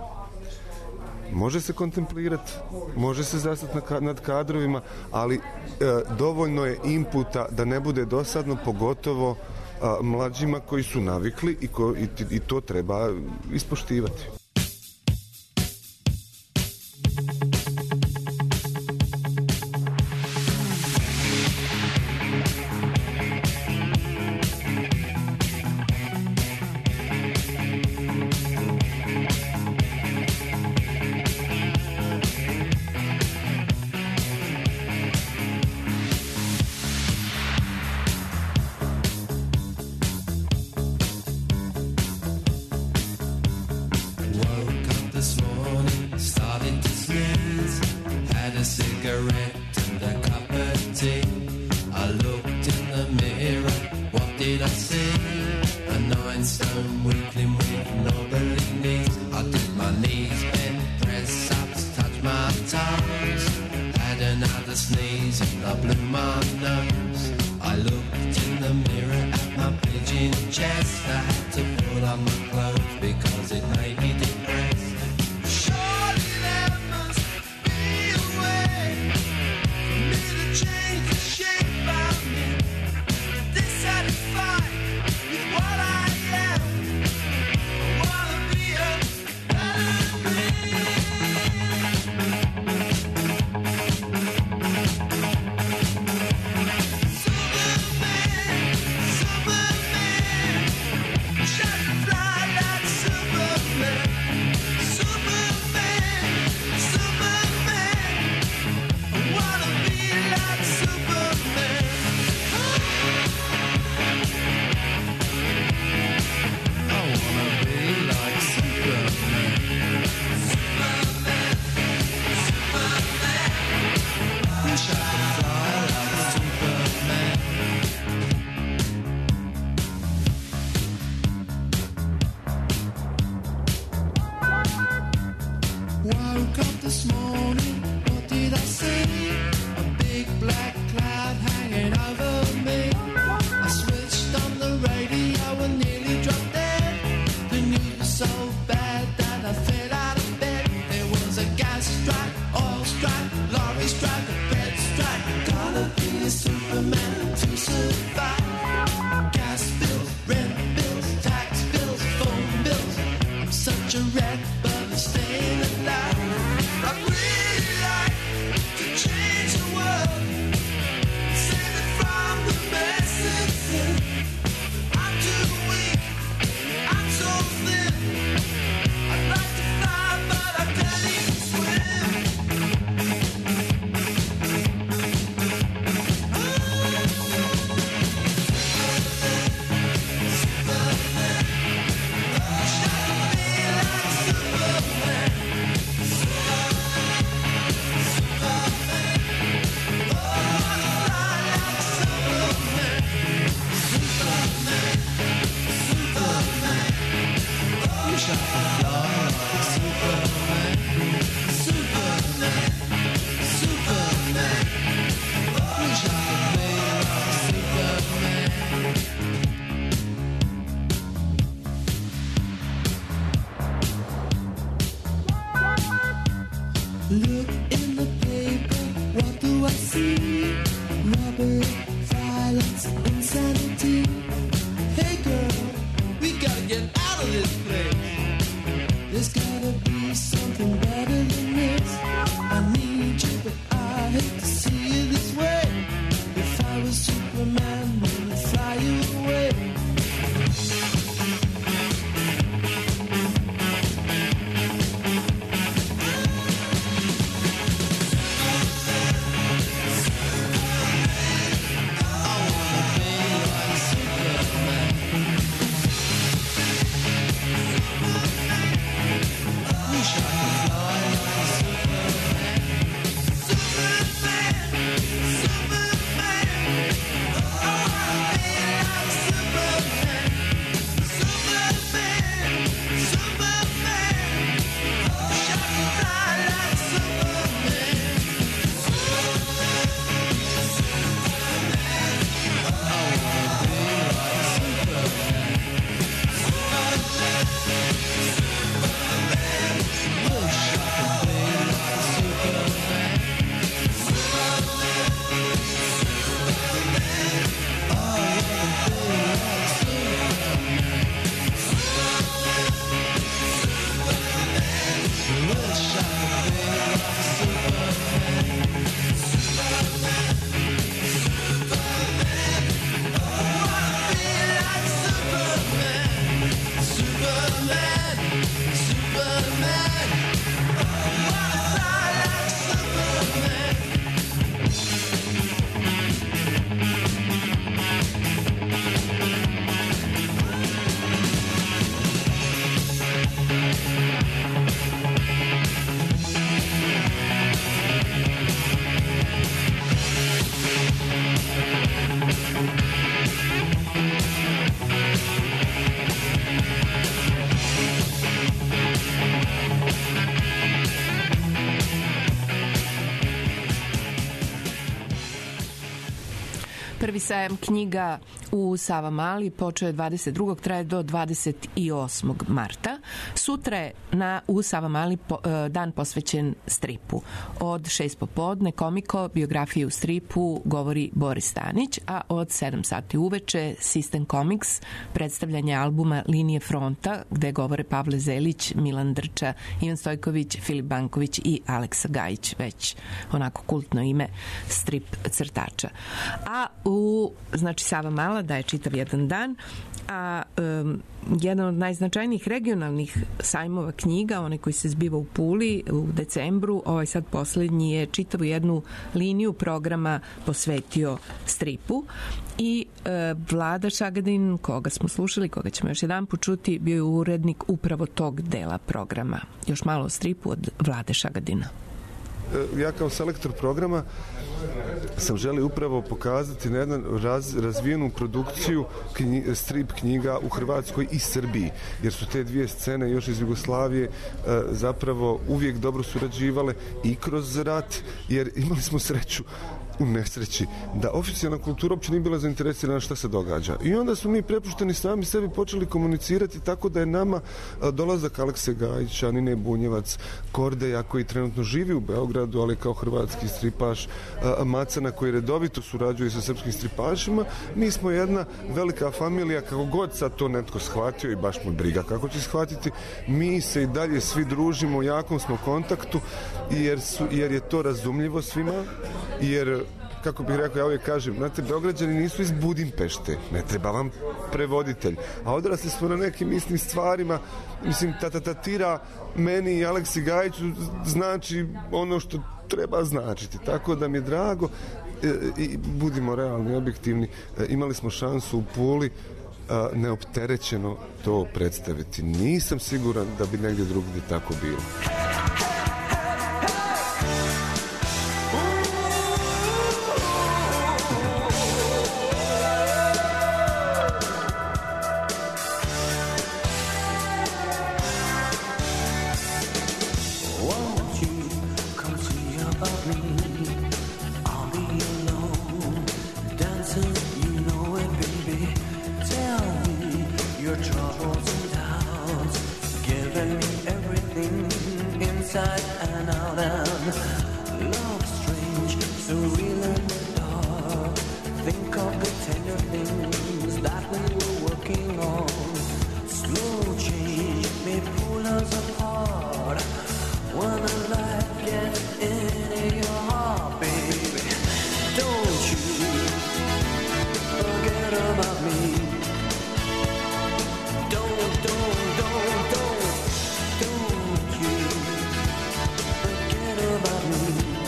Može se kontemplirati, može se zastati nad kadrovima, ali e, dovoljno je inputa da ne bude dosadno, pogotovo a, mlađima koji su navikli i, ko, i, i to treba ispoštivati. Dissatisfied with what I am. violence, insanity. Hey girl, we gotta get out of this place. There's gotta be something better than this. I need you, but I hate to see you this way. If I was Superman, I would fly you away. Prvi sajam knjiga u Savamali počeo je dvadeset drugog traje do dvadeset osmog marta. Sutra je na, u Savamali po, dan posvećen stripu. Od šest popodne komiko, biografije u stripu govori Boris Stanić, a od sedam sati uveče System Comics, predstavljanje albuma Linije fronta, gde govore Pavle Zelić, Milan Drča, Ivan Stojković, Filip Banković i Aleksa Gajić, već onako kultno ime strip crtača. A u, znači, Savamala daje čitav jedan dan, a um, jedan od najznačajnijih regionalnih sajmova knjiga, onaj koji se zbiva u Puli u decembru, ovaj sad poslednji je čitavu jednu liniju programa posvetio stripu i e, Vlada Šagadin, koga smo slušali, koga ćemo još jedan počuti, bio je urednik upravo tog dela programa. Još malo o stripu od Vlade Šagadina. Ja kao selektor programa sam želio upravo pokazati na jednu raz, razvijenu produkciju knji, strip knjiga u Hrvatskoj i Srbiji, jer su te dvije scene još iz Jugoslavije e, zapravo uvijek dobro surađivale i kroz rat, jer imali smo sreću u nesreći da oficijalna kultura uopće nije bila zainteresirana šta se događa. I onda smo mi prepušteni sami sebi počeli komunicirati tako da je nama dolazak Alekse Gajića, Nine Bunjevac, Kordeja koji trenutno živi u Beogradu, ali kao hrvatski stripaš, Macana koji redovito surađuje sa srpskim stripašima, mi smo jedna velika familija, kako god sad to netko shvatio i baš me briga kako će shvatiti, mi se i dalje svi družimo, u jakom smo kontaktu jer, su, jer je to razumljivo svima, jer kako bih rekao, ja uvijek kažem, znate, Beograđani nisu iz Budimpešte, ne treba vam prevoditelj, a odrasli smo na nekim istim stvarima, mislim, tatatatira meni i Aleksi Gajiću znači ono što treba značiti, tako da mi je drago e, i budimo realni, objektivni, e, imali smo šansu u Puli e, neopterećeno to predstaviti. Nisam siguran da bi negdje drugdje tako bilo. Inside the things that we were working on. Slow change may pull us apart. When the light gets into your heart, baby, don't you forget about me. Don't, don't, don't, don't, don't you forget about me.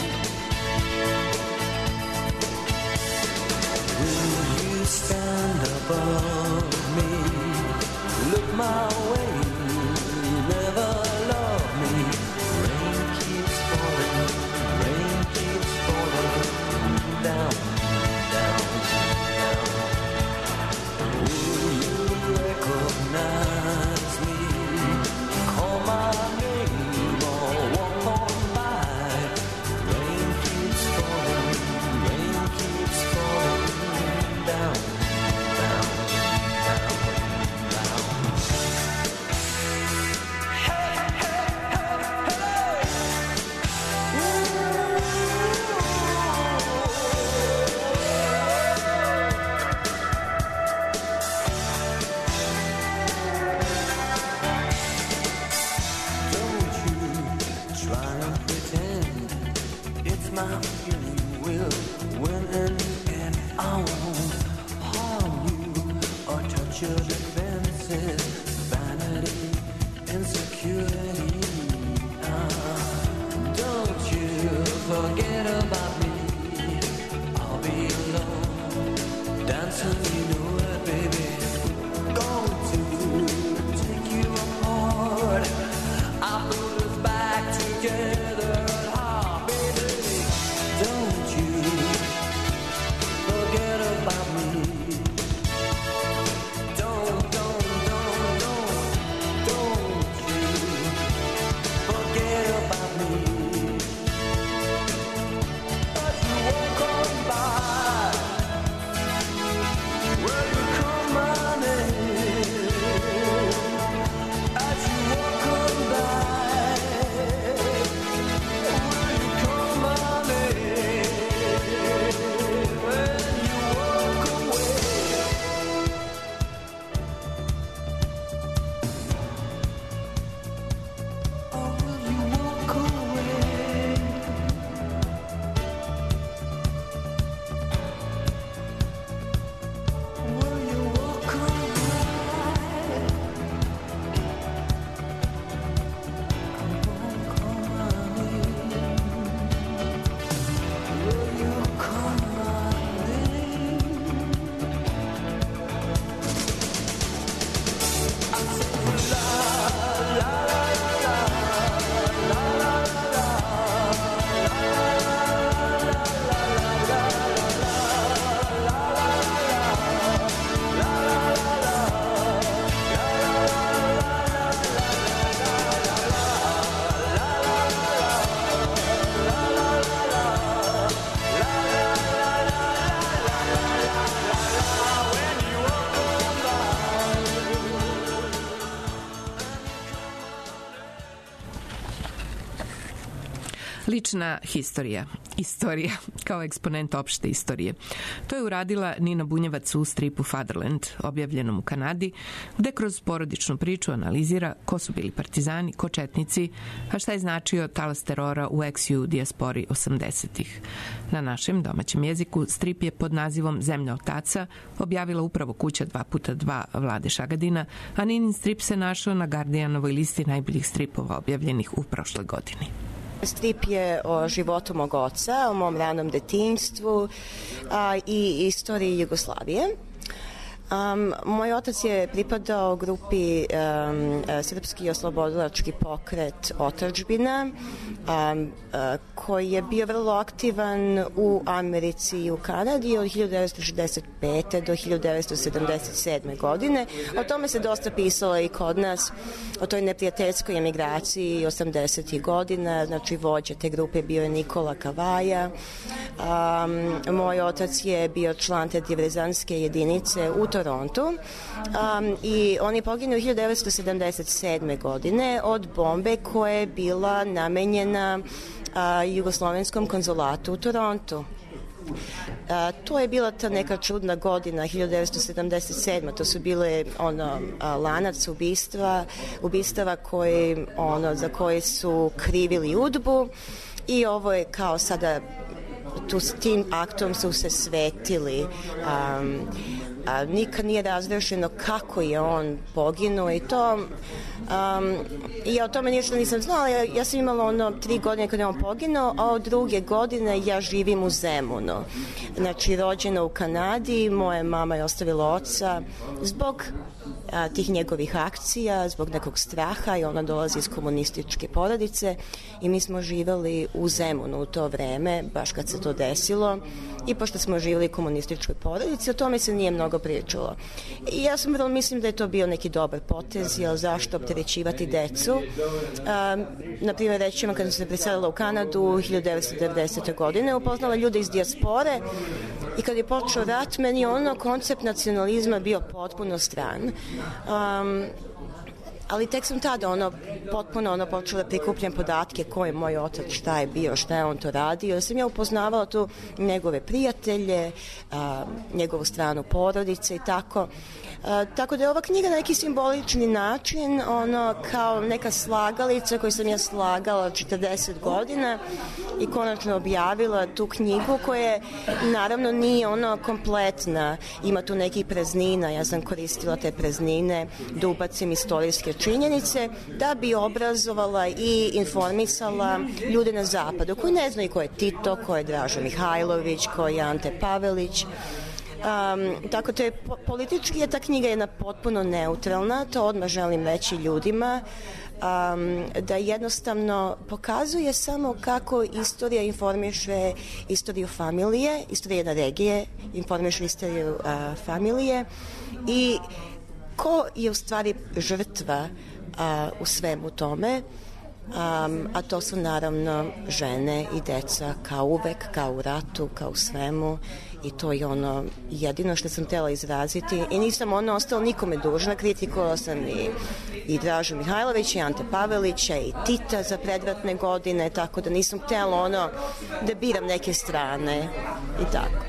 Will you stand above me? Look my way, never love me. Rain keeps falling, rain keeps falling down, down, down. Will you recognize me? Call my name or walk on by. Rain keeps falling, rain keeps falling down, down, down, down. Try and pretend it's my feeling will win in the end. I won't harm you or touch your defenses. Vanity, insecurity. Ah, don't you forget about me. I'll be alone, dancing, you know it, baby. Going to take you apart. I'll put us back together. Ah, baby, don't you forget about me. Don't, don't, don't, don't, don't you forget about me. As you walk on by, will you call my name? As you walk on by, will you call my name? When you walk away. Oh, will you walk away? Will you walk away? Come on, call my name. Will you call my name? I said la la la la la la la Lična historija. Istorija kao eksponent opšte istorije. To je uradila Nina Bunjevac u stripu Fatherland, objavljenom u Kanadi, gde kroz porodičnu priču analizira ko su bili partizani, ko četnici, a šta je značio talas terora u ex-ju dijaspori osamdesetih. Na našem domaćem jeziku strip je pod nazivom Zemlja otaca objavila upravo kuća dva puta dva Vlade Šagadina, a Ninin strip se našao na Guardianovoj listi najboljih stripova objavljenih u prošloj godini. Strip je o životu mog oca, o mom ranom detinjstvu a, i istoriji Jugoslavije. Um, moj otac je pripadao grupi um, Srpski oslobodilački pokret Otadžbina, um, uh, koji je bio vrlo aktivan u Americi i u Kanadi od hiljadu devetsto šezdeset pete do hiljadu devetsto sedamdeset sedme godine. O tome se dosta pisalo i kod nas, o toj neprijateljskoj emigraciji osamdesetih godina. Znači, vođa te grupe bio je Nikola Kavaja. Um, moj otac je bio član te diverzantske jedinice u Torontu um, i on je poginuo hiljadu devetsto sedamdeset sedme godine od bombe koja je bila namenjena uh, jugoslovenskom konzulatu u Torontu. A, to je bila ta neka čudna godina, hiljadu devetsto sedamdeset sedma. To su bile ono, a, lanac ubistva, ubistava koji, ono, za koje su krivili udbu i ovo je kao sada tu s tim aktom su se svetili um, a nikad nije razrešeno kako je on poginuo i to um, i ja o tome ništa nisam znala. Ja, ja sam imala ono tri godine kada je on poginuo, a od druge godine ja živim u Zemunu, znači rođena u Kanadi. Moja mama je ostavila oca zbog a, tih njegovih akcija, zbog nekog straha, i ona dolazi iz komunističke porodice i mi smo živali u Zemunu u to vreme, baš kad se to desilo, i pošto smo živjeli u komunističkoj porodici, o tome se nije mnogo pričalo. I ja sam vrlo mislim da je to bio neki dobar potez, jer zašto opterećivati decu. A, na primjer, reći vam, kada sam se preselila u Kanadu hiljadu devetsto devedesete. godine, upoznala ljude iz dijaspore i kad je počeo rat, meni ono koncept nacionalizma bio potpuno stran. Um, ali tek sam tada ono potpuno ono počela da prikupljam podatke ko je moj otac, šta je bio, šta je on to radio. Sam ja upoznavala tu njegove prijatelje, a, njegovu stranu porodice i tako. A, tako da je ova knjiga na neki simbolični način ono kao neka slagalica koju sam ja slagala četrdeset godina i konačno objavila tu knjigu koja naravno nije ono kompletna, ima tu nekih praznina. Ja sam koristila te praznine da ubacim istorijske činjenice da bi obrazovala i informisala ljude na zapadu koji ne znaju ko je Tito, ko je Draža Mihajlović, ko je Ante Pavelić. Um, tako to je, politički je ta knjiga jedna potpuno neutralna, to odmah želim reći ljudima, um, da jednostavno pokazuje samo kako istorija informiše istoriju familije, istorija jedne regije informiše istoriju uh, familije i ko je u stvari žrtva a, u svemu tome, um, a to su naravno žene i deca, kao uvek, kao u ratu, kao u svemu, i to je ono jedino što sam htjela izraziti i nisam ono ostala nikome dužna. Kritikovala sam i, i Dražu Mihajlovića i Ante Pavelića i Tita za predratne godine, tako da nisam htjela ono da biram neke strane i tako.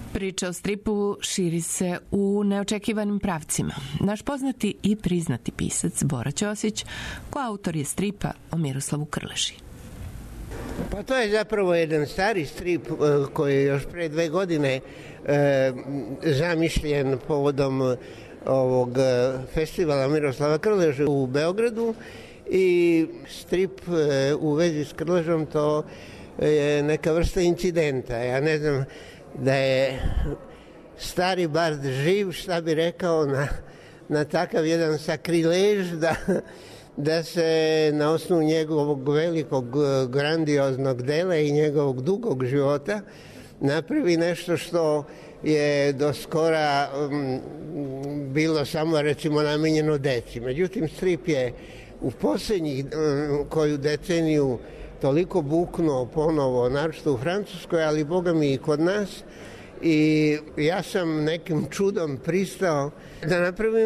Priča o stripu širi se u neočekivanim pravcima. Naš poznati i priznati pisac Bora Ćosić, koautor je stripa o Miroslavu Krleži. Pa to je zapravo jedan stari strip koji je još pre dve godine e, zamišljen povodom ovog festivala Miroslava Krleže u Beogradu i strip e, u vezi s Krležom to je neka vrsta incidenta. Ja ne znam da je stari bard živ, šta bi rekao na, na takav jedan sakrilež da, da se na osnovu njegovog velikog grandioznog dela i njegovog dugog života napravi nešto što je do skora um, bilo samo recimo namenjeno deci. Međutim, strip je u posljednjih um, koju deceniju toliko buknuo ponovo, naročito u Francuskoj, ali boga mi i kod nas. I ja sam nekim čudom pristao da napravim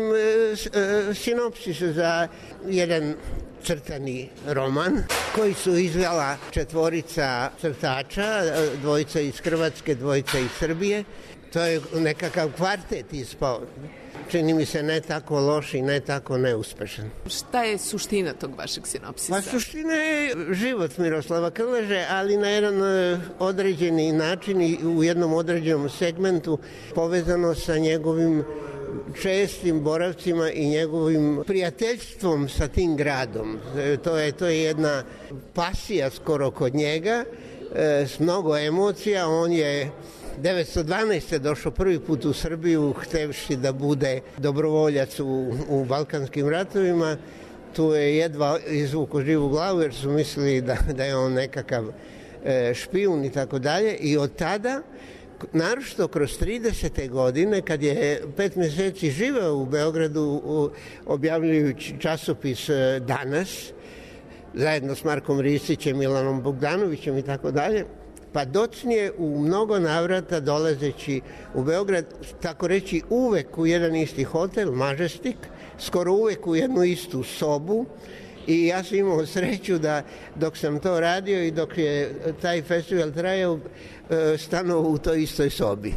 e, sinopsis za jedan crtani roman koji su izvela četvorica crtača, dvojica iz Hrvatske, dvojica iz Srbije. To je nekakav kvartet ispao. Čini mi se ne tako loš i ne tako neuspešan. Šta je suština tog vašeg sinopsisa? Pa suština je život Miroslava Krleže, ali na jedan određeni način i u jednom određenom segmentu povezano sa njegovim čestim boravcima i njegovim prijateljstvom sa tim gradom. To je, to je jedna pasija skoro kod njega, s mnogo emocija. On je devetsto dvanaeste. došao prvi put u Srbiju htevši da bude dobrovoljac u, u Balkanskim ratovima. Tu je jedva izvuko živu glavu jer su mislili da, da je on nekakav e, špijun i tako dalje. I od tada, naročito kroz tridesete godine, kad je pet mjeseci živeo u Beogradu u, objavljujući časopis e, Danas, zajedno s Markom Ristićem, Milanom Bogdanovićem i tako dalje, pa docnije u mnogo navrata dolazeći u Beograd, tako reći uvek u jedan isti hotel, Majestic, skoro uvek u jednu istu sobu, i ja sam imao sreću da dok sam to radio i dok je taj festival trajao, stanovao u toj istoj sobi.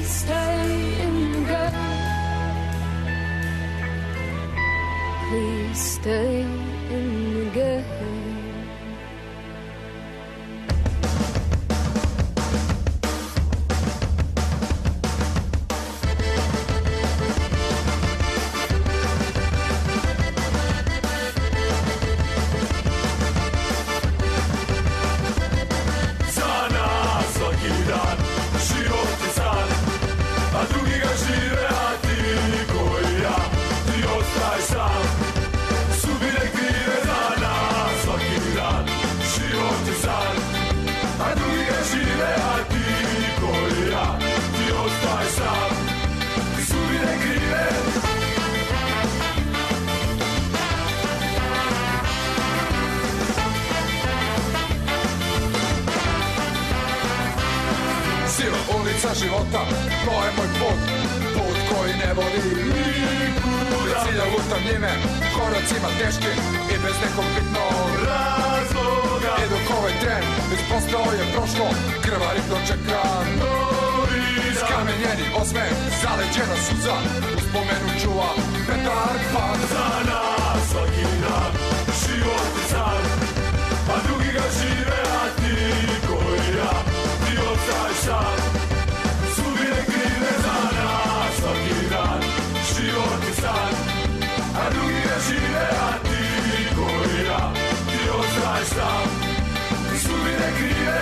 Please stay in the game. Please stay in the game. Života, to je moj put, put koji ne vodi nikuda. Cilja lutam njime, koracima teškim i bez nekog bitnog razloga. I dok ovaj tren već postao je prošlo, krvarik dočekam novi dan. Skamenjeni osmeh, zaleđena suza, uspomenu čuva Petar Pan. Za nas svaki dan, život je san, a drugi ga žive, a ti koji ja, ti ostaješ sam. Svaki dan, život je san, a drugi ga žive, a ti koji ja, ti ostaješ sam, ti sudbine krive.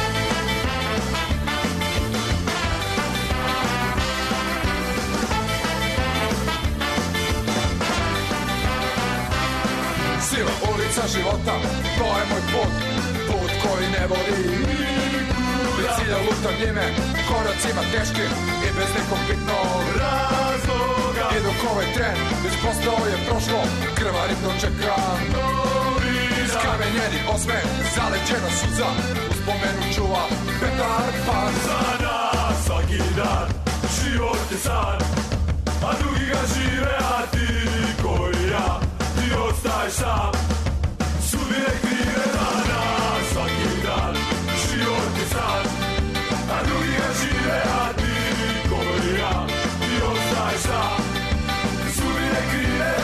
Siva ulica života, to je moj put, put koji ne vodi nikuda. Cilja lutam njime, koracima teškim i bez nekog bitnog razloga. I dok ovaj tren već postao je prošlo, krvarim dočekam novi dan. Skamenjeni osmeh, zaleđena suza, uspomenu čuva Petar Pan. Za nas svaki dan, život je san, a drugi ga žive, a ti koji ja, ti ostaješ sam. Sudbine krive za nas svaki dan, život je san, a drugi ga žive, a ti koji ja, ti ostaješ sam. Sudbine krive.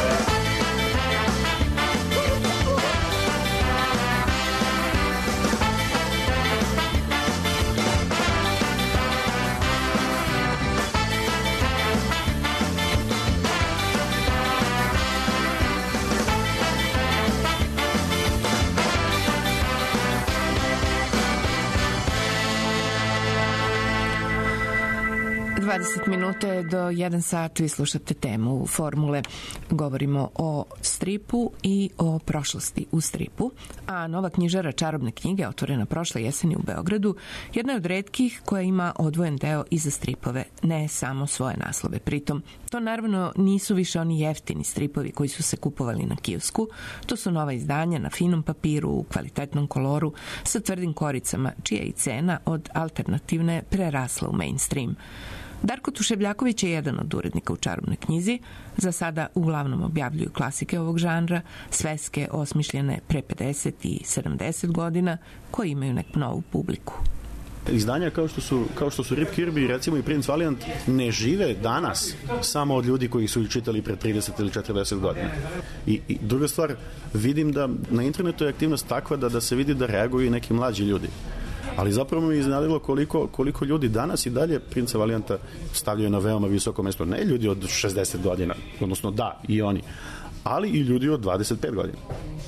dvadeset minuta je do jedan sat, vi slušate temu Formule. Govorimo o stripu i o prošlosti u stripu, a nova knjižara Čarobne knjige, otvorena prošle jeseni u Beogradu, jedna je od retkih koja ima odvojen deo i za stripove, ne samo svoje naslove. Pritom, to naravno nisu više oni jeftini stripovi koji su se kupovali na kiosku, to su nova izdanja na finom papiru, u kvalitetnom koloru, sa tvrdim koricama, čija i cena od alternativne prerasla u mainstream. Darko Tuševljaković je jedan od urednika u Čarobnoj knjizi. Za sada uglavnom objavljuju klasike ovog žanra, sveske osmišljene pre pedeset i sedamdeset godina, koji imaju neku novu publiku. Izdanja kao što su, kao što su Rip Kirby, recimo i Prince Valiant, ne žive danas samo od ljudi koji su ih čitali pre trideset ili četrdeset godina. I, i druga stvar, vidim da na internetu je aktivnost takva da, da se vidi da reaguju i neki mlađi ljudi. Ali zapravo mi je iznenadilo koliko, koliko ljudi danas i dalje Prince Valianta stavljaju na veoma visoko mesto. Ne ljudi od šezdeset godina, odnosno da, i oni, ali i ljudi od dvadeset pet godina.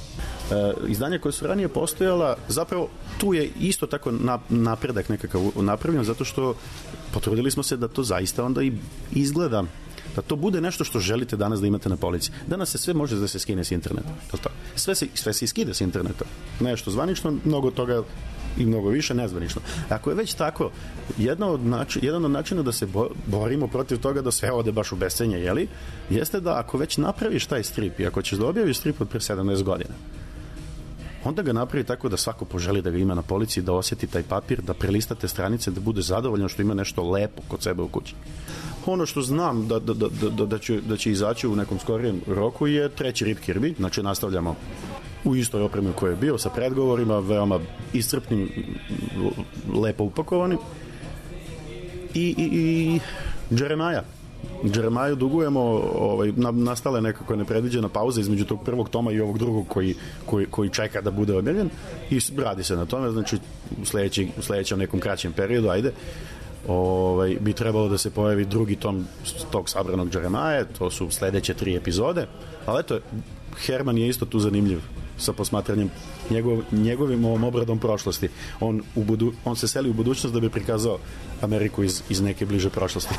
E, izdanja koje su ranije postojala, zapravo tu je isto tako napredak nekakav napravljen, zato što potrudili smo se da to zaista onda i izgleda, da to bude nešto što želite danas da imate na polici. Danas se sve može da se skine s interneta. Sve se, sve se iskide s interneta. Nešto zvanično, mnogo toga i mnogo više nezvanično. Ako je već tako, jedna od način, jedan od načina da se bo, borimo protiv toga da sve ode baš u bescenje, jeli, jeste da ako već napraviš taj strip i ako ćeš da objaviš strip od pre sedamnaest godina, onda ga napravi tako da svako poželi da ga ima na polici, da osjeti taj papir, da prelistate stranice, da bude zadovoljan što ima nešto lepo kod sebe u kući. Ono što znam da, da, da, da, da, će, da će izaći u nekom skorijem roku je treći Rip Kirby, znači nastavljamo u istoj opremi u kojoj je bio, sa predgovorima, veoma iscrpnim, lepo upakovani. i, i, i Jeremiah. Jeremaju dugujemo, ovaj, nastala nekako nepredviđena pauza između tog prvog toma i ovog drugog koji, koji, koji čeka da bude objavljen i radi se na tome, znači u, sledeći, u sledećem nekom kraćem periodu, ajde, ovaj, bi trebalo da se pojavi drugi tom tog sabranog Jeremaja, to su sledeće tri epizode, ali eto, Herman je isto tu zanimljiv sa posmatranjem njegov, njegovim ovom obradom prošlosti. On, u budu, on se seli u budućnost da bi prikazao Ameriku iz, iz neke bliže prošlosti.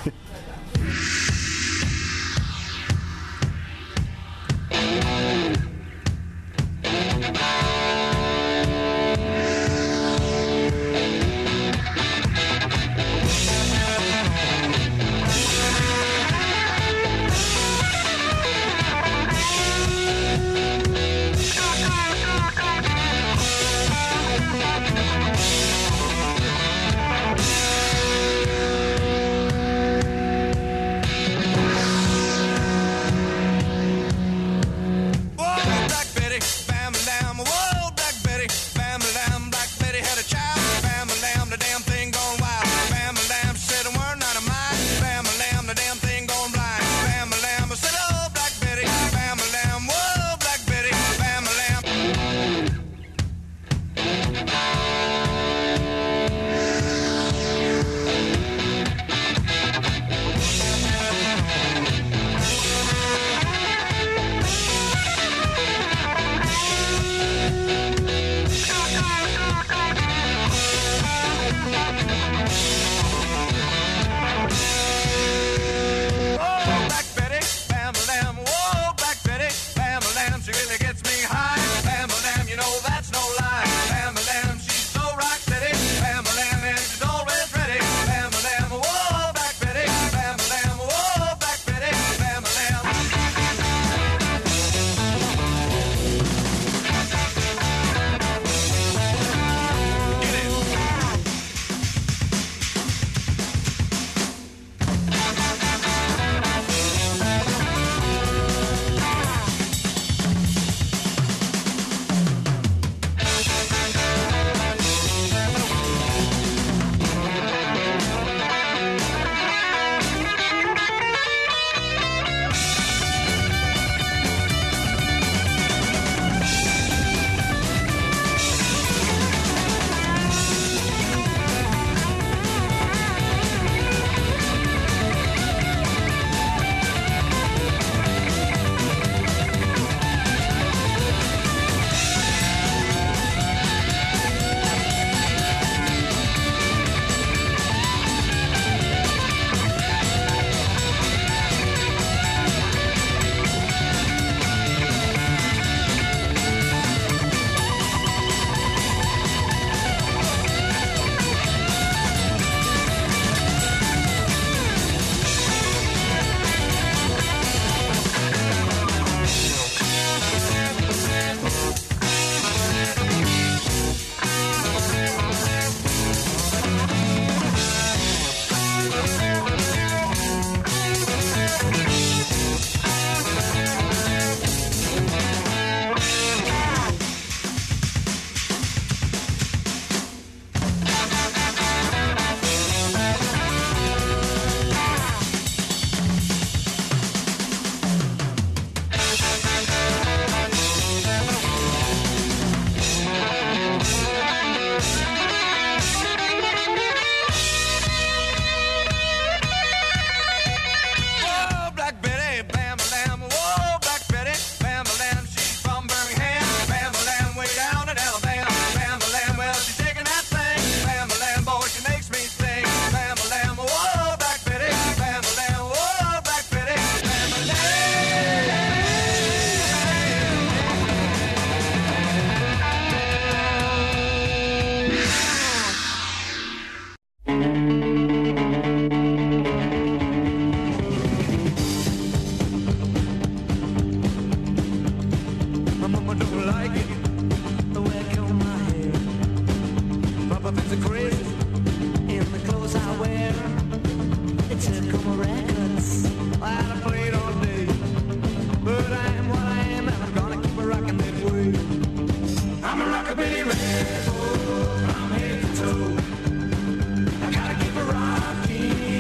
Rockabilly rebel from head to toe. I gotta keep a rocking.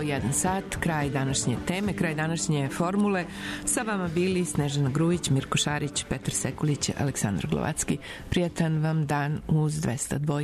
jedan sat, kraj današnje teme, kraj današnje formule. Sa vama bili Snežana Grujić, Mirko Šarić, Petar Sekulić, Aleksandar Glovacki. Prijatan vam dan uz dvesta dva.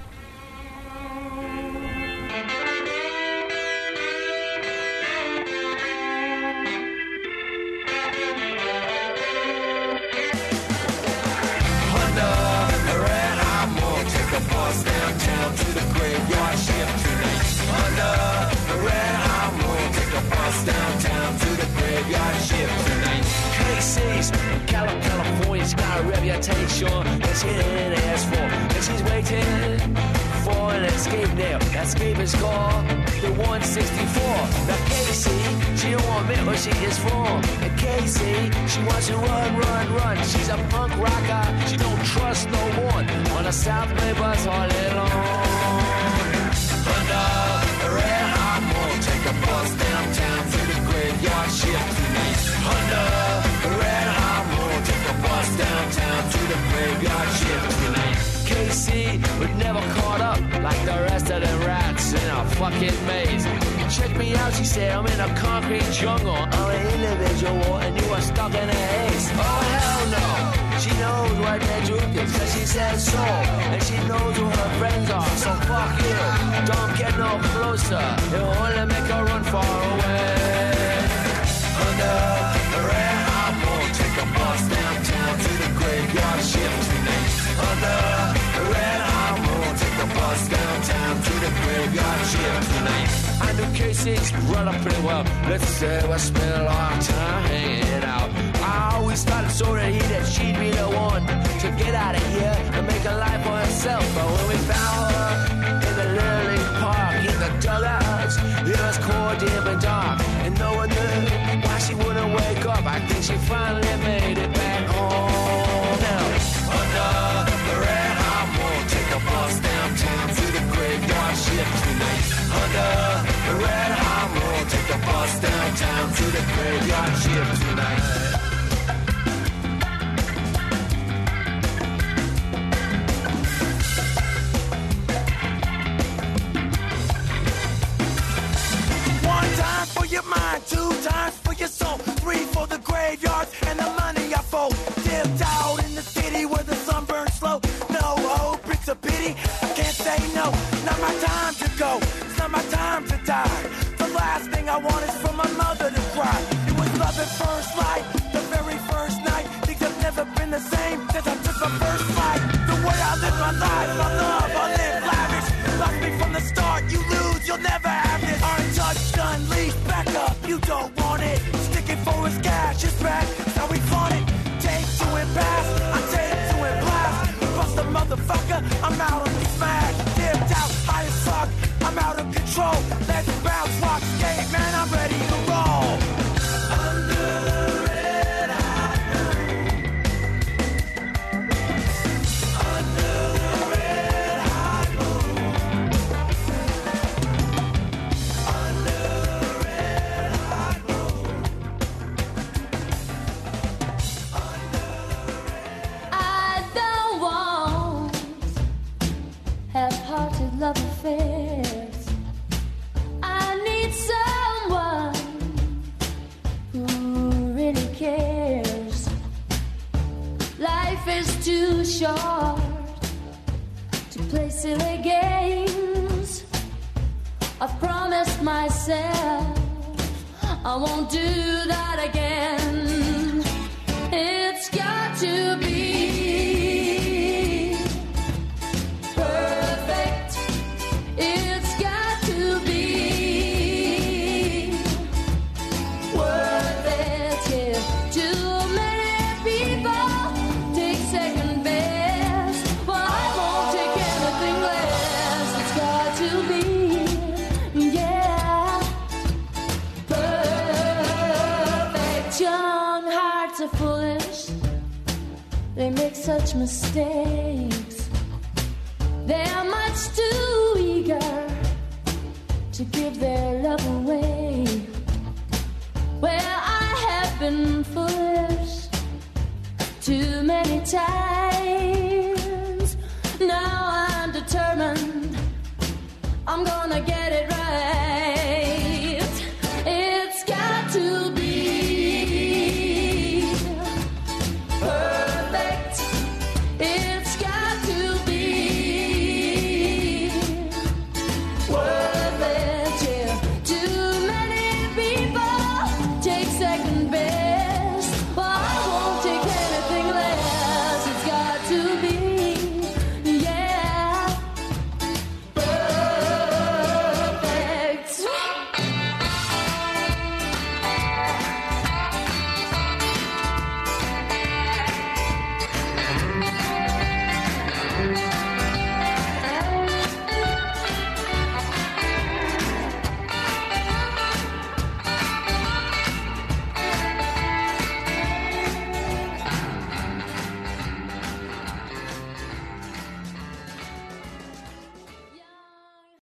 California's got a reputation that she didn't ask for, and she's waiting for an escape now. That escape is called the one sixty-four. Now Casey, she don't want to admit where she is from. And Casey, she wants to run, run, run. She's a punk rocker, she don't trust no one. On a South Bay bus all day long. Under a red hot moon, take a bus downtown to the graveyard shift tonight. Under a red hot moon, take a bus downtown to the graveyard shift tonight. Casey was never caught up like the rest of the rats in a fucking maze. Check me out, she said, I'm in a concrete jungle. I'm an individual and you are stuck in a haze. Oh hell no, she knows what that juke is, cause she said so. And she knows who her friends are, so fuck you. Don't get no closer, it'll only make her run far away. Under the red hot moon, take a bus downtown to the graveyard shift tonight. Under the red hot moon, take a bus downtown to the graveyard shift tonight. I knew Casey's brother pretty well. Let's say we spent a lot of time hanging out. I always thought it sort of he that she'd be the one to get out of here and make a life for herself. But when we found her in the Little League Park, in the dugouts, it was cold, dim and dark, and no one knew why she wouldn't wake up. I think she finally made it back home. Now, under the red hot moon, take a bus downtown to the graveyard shift tonight. Under the red hot moon, take a bus downtown to the graveyard shift tonight. One time for your mind, two times for your soul, three for the graveyards and the money I fold. Dipped out in the city where the sun burns slow. No hope, it's a pity, I can't say no. Not my time to go, it's not my time to die. The last thing I want is for my mother to cry. It was love at first light, the very first night. Things have never been the same since I took my first flight. The way I live my life, my love, I live lavish. Lost me from the start, you lose, you'll never have this. Untouched, unleashed, back up, you don't want it. Sticking for his cash, it's back, it's how we flaunt it. Take two and pass, I take two and blast. Bust a motherfucker, I'm out on the smash. Dipped out, high as fuck, I'm out of control. Let's bounce, watch, skate, man, I'm ready to roll. Under the red hot moon. Under the red hot moon. Under the red hot moon. I don't want half-hearted love affairs. I need someone who really cares. Life is too short to play silly games. I've promised myself I won't do that again. It's got to be perfect. It's got to be worth it. Yeah. Too many people take second best. Well, I won't take anything less. It's got to be, yeah, perfect. Young hearts are foolish. They make such mistakes. They are much too eager to give their love away. Well, I have been foolish too many times. Now I'm determined I'm gonna get it right. second best.